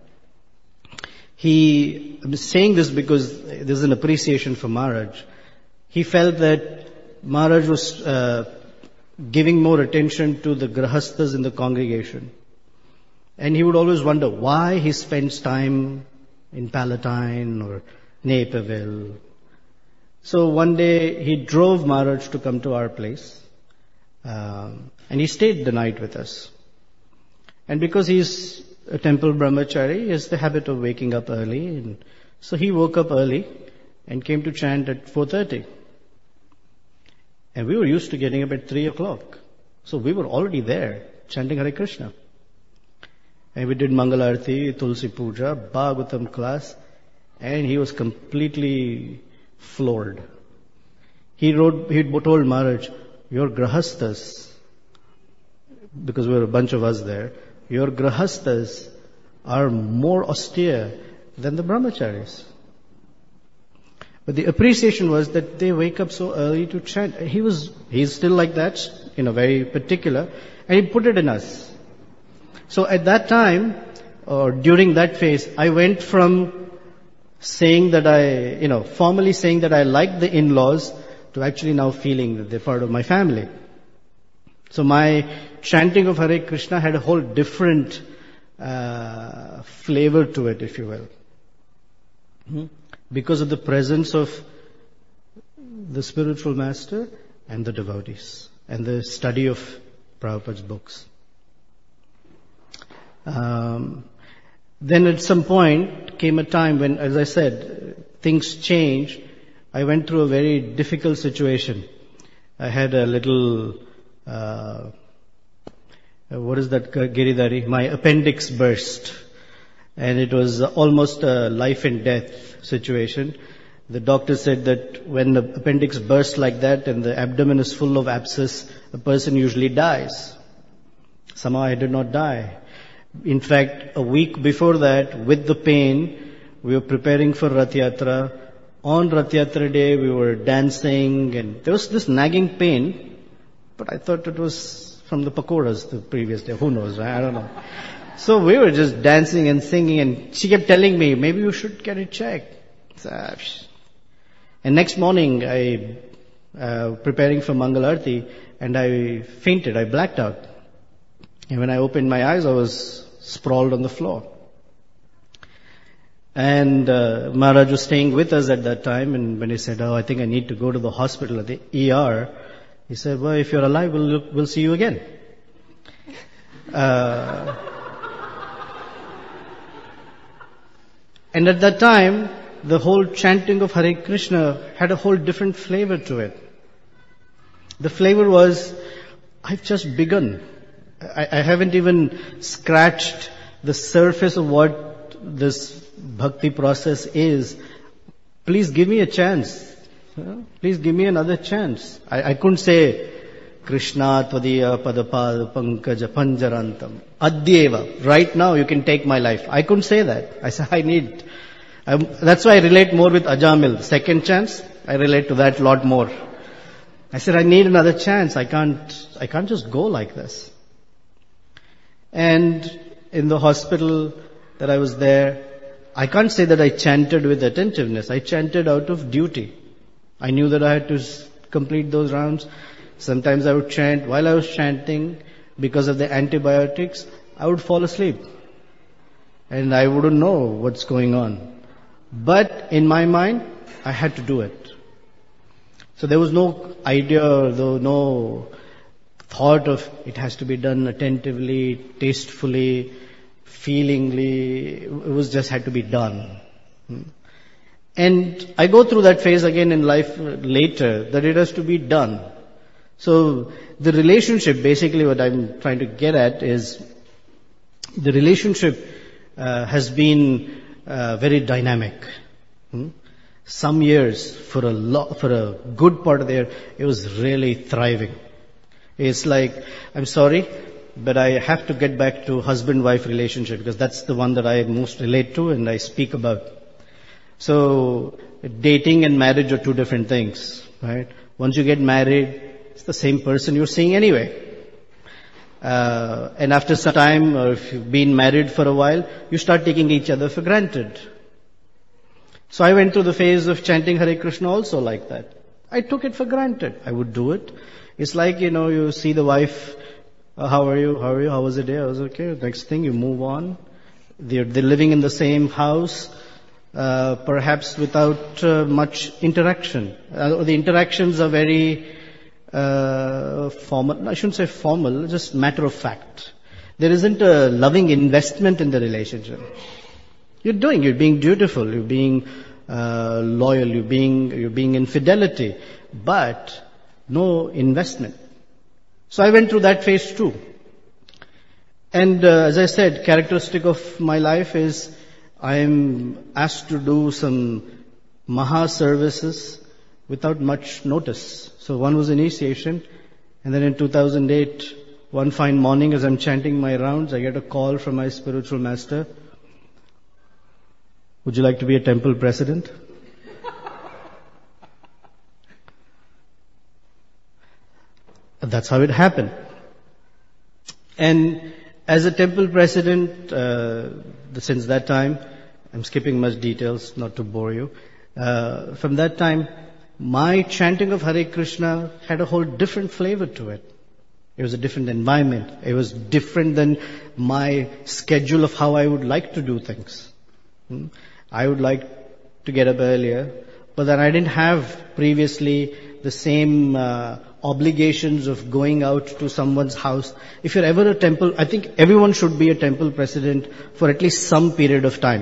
He, I'm saying this because there's an appreciation for Maharaj. He felt that Maharaj was uh, giving more attention to the grahasthas in the congregation. And he would always wonder why he spends time in Palatine or Naperville. So one day he drove Maharaj to come to our place. Um, and he stayed the night with us. And because he's a temple brahmachari, he has the habit of waking up early. And so he woke up early and came to chant at four thirty. And we were used to getting up at three o'clock. So we were already there chanting Hare Krishna. And we did Mangalarti, Tulsi Puja, Bhagavatam class. And he was completely floored. He wrote, he told Maharaj, your grahasthas, because we were a bunch of us there, your grahasthas are more austere than the brahmacharis. But the appreciation was that they wake up so early to chant. He was, he's still like that, you know, very particular, and he put it in us. So at that time, or during that phase, I went from saying that I, you know, formally saying that I like the in-laws to actually now feeling that they're part of my family. So my chanting of Hare Krishna had a whole different uh, flavor to it, if you will. Hmm? Because of the presence of the spiritual master and the devotees and the study of Prabhupada's books. Um, then at some point came a time when, as I said, things changed. I went through a very difficult situation. I had a little, uh, what is that, Giridhari? My appendix burst. And it was almost a life and death situation. The doctor said that when the appendix bursts like that and the abdomen is full of abscess, a person usually dies. Somehow I did not die. In fact, a week before that, with the pain, we were preparing for Rath Yatra. On Rath Yatra day, we were dancing and there was this nagging pain, but I thought it was from the pakoras the previous day. Who knows? I don't know. So we were just dancing and singing and she kept telling me, maybe you should get it checked. And next morning, I, uh, preparing for Mangalarti and I fainted, I blacked out. And when I opened my eyes, I was sprawled on the floor. And uh, Maharaj was staying with us at that time, and when he said, oh, I think I need to go to the hospital, at the E R, he said, well, if you're alive, we'll, we'll see you again. Uh, and at that time, the whole chanting of Hare Krishna had a whole different flavor to it. The flavor was, I've just begun. I, I haven't even scratched the surface of what this bhakti process is. Please give me a chance. Please give me another chance. I, I couldn't say, Krishna tvadiya padapad pankaja panjarantam adyeva. Right now you can take my life. I couldn't say that. I said, I need. I'm, that's why I relate more with Ajamil. Second chance, I relate to that a lot more. I said, I need another chance. I can't, I can't just go like this. And in the hospital that I was there, I can't say that I chanted with attentiveness. I chanted out of duty. I knew that I had to complete those rounds. Sometimes I would chant. While I was chanting, because of the antibiotics, I would fall asleep. And I wouldn't know what's going on. But in my mind, I had to do it. So there was no idea, or no thought of it has to be done attentively, tastefully, feelingly. It was just had to be done. And I go through that phase again in life later, that it has to be done. So the relationship, basically what I'm trying to get at is, the relationship uh, has been uh, very dynamic. Hmm? Some years, for a lot, for a good part of the year, it was really thriving. It's like, I'm sorry, but I have to get back to husband-wife relationship because that's the one that I most relate to and I speak about. So, dating and marriage are two different things, right? Once you get married, it's the same person you're seeing anyway. Uh, and after some time, or if you've been married for a while, you start taking each other for granted. So I went through the phase of chanting Hare Krishna also like that. I took it for granted. I would do it. It's like, you know, you see the wife, uh, how are you, how are you, how was the day? I was okay. Next thing, you move on. They're, they're living in the same house. uh, perhaps without uh, much interaction. Uh, the interactions are very uh, formal. I shouldn't say formal, just matter of fact. There isn't a loving investment in the relationship. You're doing, you're being dutiful, you're being uh, loyal, you're being, you're being in fidelity, but no investment. So I went through that phase too. And uh, as I said, characteristic of my life is I am asked to do some Maha services without much notice. So one was initiation, and then in two thousand eight, one fine morning as I'm chanting my rounds, I get a call from my spiritual master. Would you like to be a temple president? That's how it happened. And as a temple president, uh, since that time, I'm skipping much details, not to bore you. Uh, from that time, my chanting of Hare Krishna had a whole different flavor to it. It was a different environment. It was different than my schedule of how I would like to do things. Hmm? I would like to get up earlier, but then I didn't have previously the same uh, obligations of going out to someone's house. If you're ever a temple, I think everyone should be a temple president for at least some period of time.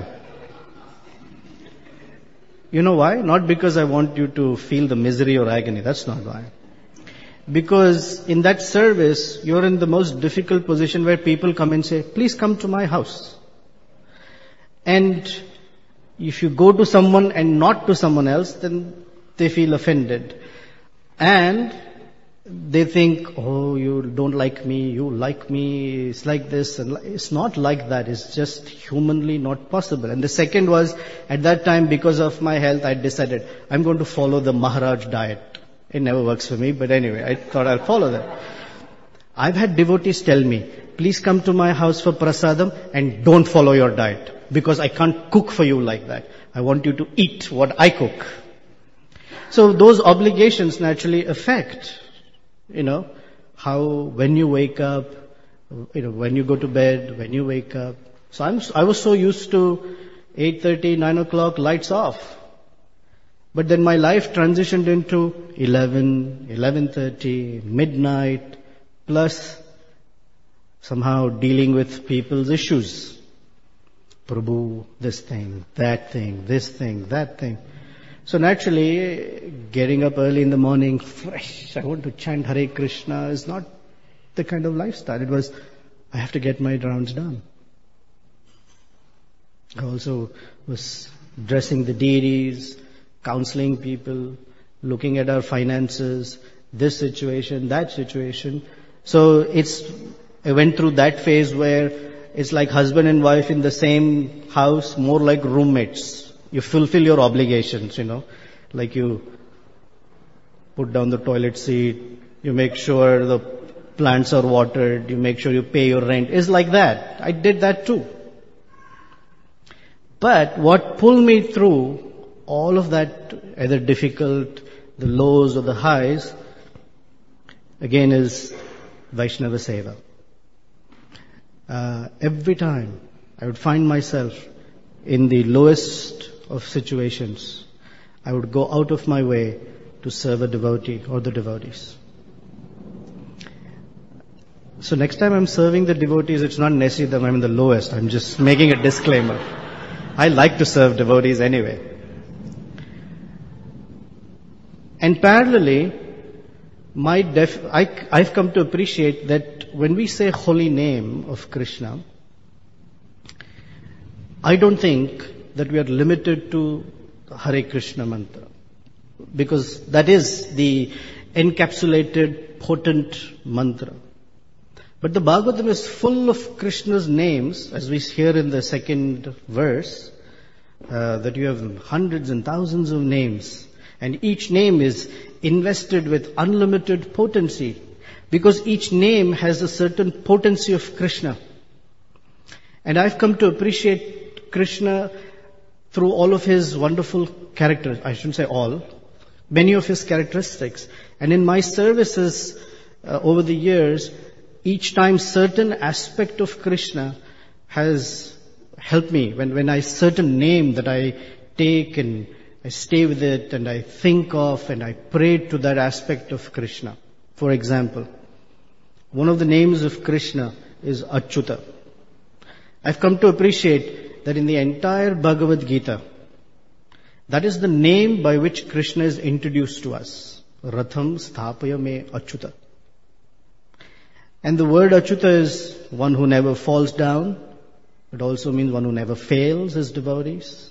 You know why? Not because I want you to feel the misery or agony. That's not why. Because in that service, you're in the most difficult position where people come and say, please come to my house. And if you go to someone and not to someone else, then they feel offended. And they think, oh, you don't like me, you like me, it's like this. And it's not like that. It's just humanly not possible. And the second was, at that time, because of my health, I decided, I'm going to follow the Maharaj diet. It never works for me, but anyway, I thought I'll follow that. I've had devotees tell me, please come to my house for prasadam and don't follow your diet. Because I can't cook for you like that. I want you to eat what I cook. So those obligations naturally affect, you know, how, when you wake up, you know, when you go to bed, when you wake up. So I'm, I was so used to eight thirty, nine o'clock, lights off. But then my life transitioned into eleven, eleven thirty, midnight, plus somehow dealing with people's issues. Prabhu, this thing, that thing, this thing, that thing. So naturally, getting up early in the morning, fresh, I want to chant Hare Krishna is not the kind of lifestyle. It was, I have to get my rounds done. I also was dressing the deities, counseling people, looking at our finances, this situation, that situation. So it's, I went through that phase where it's like husband and wife in the same house, more like roommates. You fulfill your obligations, you know. Like you put down the toilet seat, you make sure the plants are watered, you make sure you pay your rent. It's like that. I did that too. But what pulled me through all of that, either difficult, the lows or the highs, again is Vaishnava Seva. Uh, every time I would find myself in the lowest of situations, I would go out of my way to serve a devotee or the devotees. So next time I'm serving the devotees, it's not necessarily that I'm in the lowest. I'm just making a disclaimer. I like to serve devotees anyway. And parallelly, my def- I, I've come to appreciate that when we say holy name of Krishna, I don't think that we are limited to Hare Krishna mantra. Because that is the encapsulated, potent mantra. But the Bhagavatam is full of Krishna's names, as we hear in the second verse, uh, that you have hundreds and thousands of names. And each name is invested with unlimited potency, because each name has a certain potency of Krishna. And I've come to appreciate Krishna through all of his wonderful characters. I shouldn't say all, many of his characteristics. And in my services uh, over the years, each time certain aspect of Krishna has helped me. When, when I certain name that I take and I stay with it and I think of and I pray to that aspect of Krishna. For example, one of the names of Krishna is Achyuta. I've come to appreciate that in the entire Bhagavad Gita, that is the name by which Krishna is introduced to us. Ratham Sthapaya Me Achyuta. And the word Achyuta is one who never falls down. It also means one who never fails his devotees.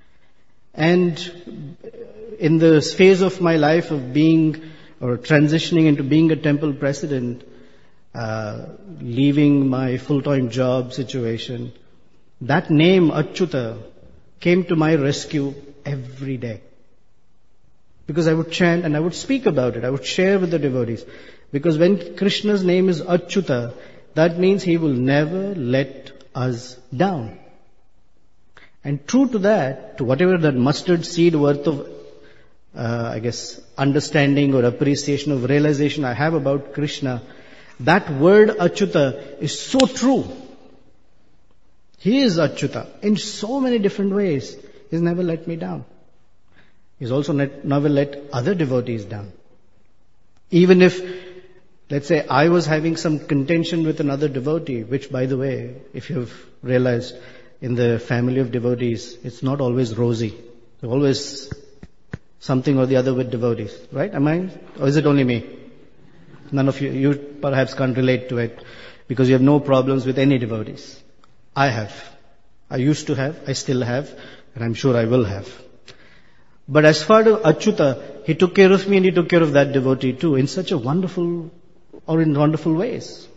And in the phase of my life of being or transitioning into being a temple president, uh, leaving my full-time job situation, that name Achyuta came to my rescue every day. Because I would chant and I would speak about it. I would share with the devotees. Because when Krishna's name is Achyuta, that means he will never let us down. And true to that, to whatever that mustard seed worth of, uh, I guess, understanding or appreciation of realization I have about Krishna, that word Achyuta is so true. He is Achyuta in so many different ways. He's never let me down. He's also net, never let other devotees down. Even if, let's say, I was having some contention with another devotee, which, by the way, if you've realized, in the family of devotees, it's not always rosy. There's always something or the other with devotees, right? Am I? Or is it only me? None of you, you perhaps can't relate to it because you have no problems with any devotees. I have. I used to have, I still have, and I'm sure I will have. But as far as Achyuta, he took care of me and he took care of that devotee too in such a wonderful or in wonderful ways.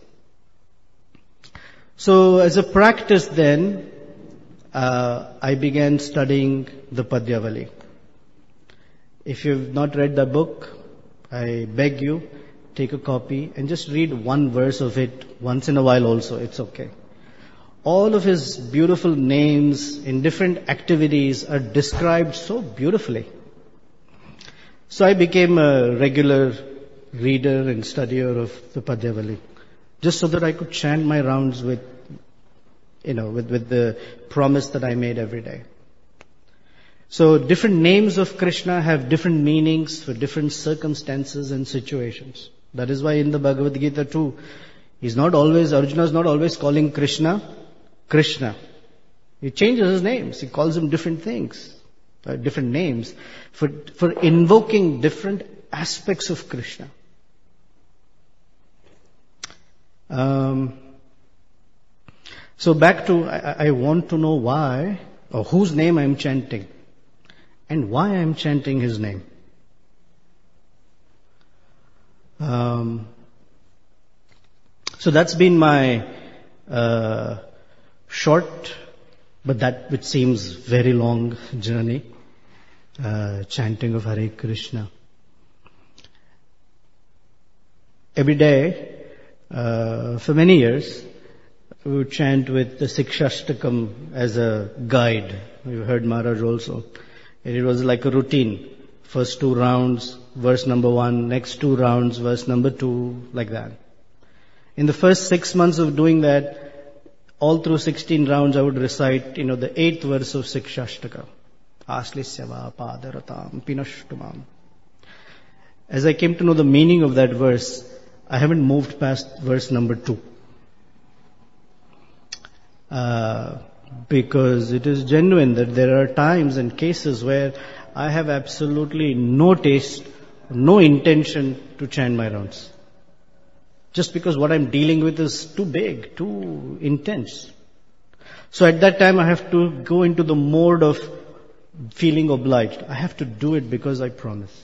So as a practice then, uh, I began studying the Padyavali. If you've not read the book, I beg you, take a copy and just read one verse of it once in a while also, it's okay. All of his beautiful names in different activities are described so beautifully. So I became a regular reader and studier of the Padyavali, just so that I could chant my rounds with, you know, with, with the promise that I made every day. So different names of Krishna have different meanings for different circumstances and situations. That is why in the Bhagavad Gita too, he's not always, Arjuna is not always calling Krishna Krishna. He changes his names. He calls him different things, uh, different names for, for invoking different aspects of Krishna. Um, so back to, I, I want to know why or whose name I am chanting and why I am chanting his name. Um, so that's been my uh, short, but that which seems very long journey, uh, chanting of Hare Krishna. Every day, uh, for many years, we would chant with the Sikshashtakam as a guide. You heard Maharaj also. And it was like a routine. First two rounds, verse number one, next two rounds, verse number two, like that. In the first six months of doing that, all through sixteen rounds, I would recite, you know, the eighth verse of Sikshashtaka. Aslisyava padaratam pinashtumam. As I came to know the meaning of that verse, I haven't moved past verse number two. Uh, because it is genuine that there are times and cases where I have absolutely no taste, no intention to chant my rounds. Just because what I'm dealing with is too big, too intense. So at that time I have to go into the mode of feeling obliged. I have to do it because I promised.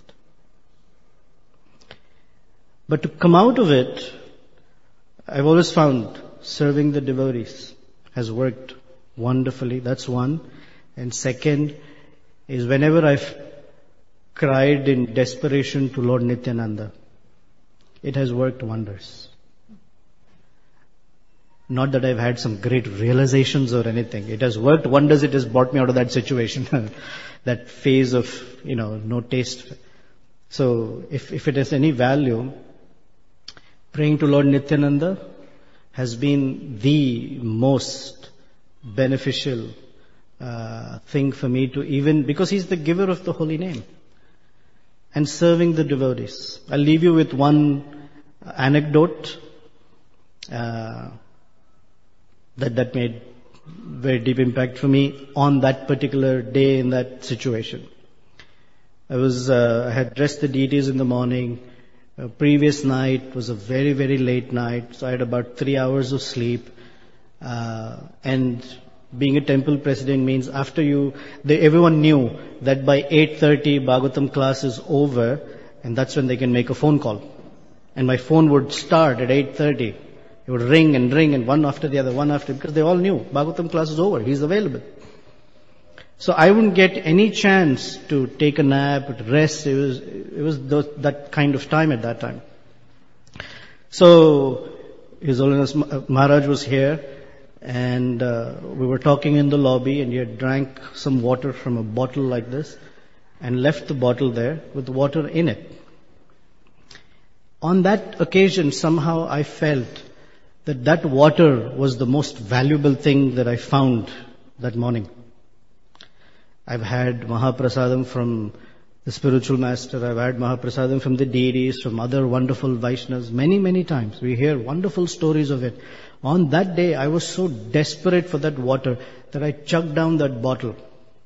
But to come out of it, I've always found serving the devotees has worked wonderfully. That's one. And second is whenever I've cried in desperation to Lord Nityananda, it has worked wonders. Not that I've had some great realizations or anything. It has worked wonders. It has brought me out of that situation, that phase of, you know, no taste. So if, if it has any value, praying to Lord Nityananda has been the most beneficial uh, thing for me to even, because he's the giver of the holy name and serving the devotees. I'll leave you with one anecdote uh, that that made very deep impact for me on that particular day in that situation. I was uh, I had dressed the deities in the morning. Uh, previous night was a very very late night, so I had about three hours of sleep. Uh, and being a temple president means after you, they, everyone knew that by eight thirty Bhagavatam class is over, and that's when they can make a phone call. And my phone would start at eight thirty. It would ring and ring and one after the other, one after, because they all knew Bhagavatam class is over, he's available. So I wouldn't get any chance to take a nap, to rest. It was, it was those, that kind of time at that time. So, His Holiness Maharaj was here, and uh, we were talking in the lobby, and he had drank some water from a bottle like this, and left the bottle there with water in it. On that occasion, somehow I felt that that water was the most valuable thing that I found that morning. I've had Mahaprasadam from the spiritual master, I've had Mahaprasadam from the deities, from other wonderful Vaishnavas, many, many times. We hear wonderful stories of it. On that day, I was so desperate for that water that I chugged down that bottle.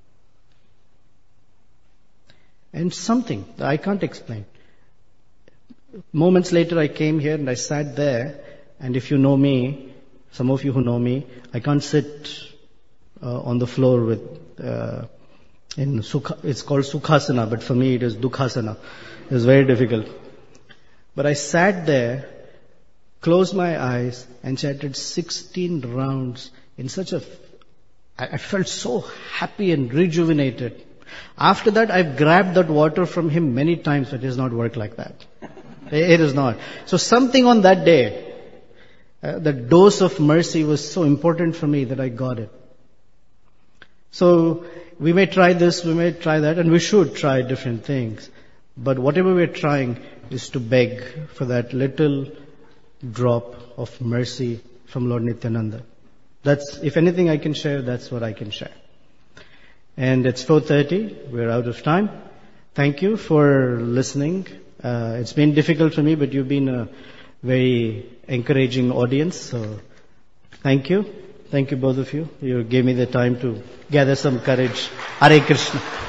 And something that I can't explain. Moments later, I came here and I sat there. And if you know me, some of you who know me, I can't sit uh, on the floor with, uh, in Sukha, it's called Sukhasana, but for me it is Dukhasana. It was very difficult. But I sat there, closed my eyes, and chanted sixteen rounds in such a, I, I felt so happy and rejuvenated. After that, I've grabbed that water from him many times, but it does not work like that. It is not. So something on that day, Uh, the dose of mercy was so important for me that I got it. So we may try this, we may try that, and we should try different things. But whatever we're trying is to beg for that little drop of mercy from Lord Nityananda. That's, if anything I can share, that's what I can share. And it's four thirty, we're out of time. Thank you for listening. Uh, it's been difficult for me, but you've been a very encouraging audience, so thank you. Thank you both of you. You gave me the time to gather some courage. Hare Krishna.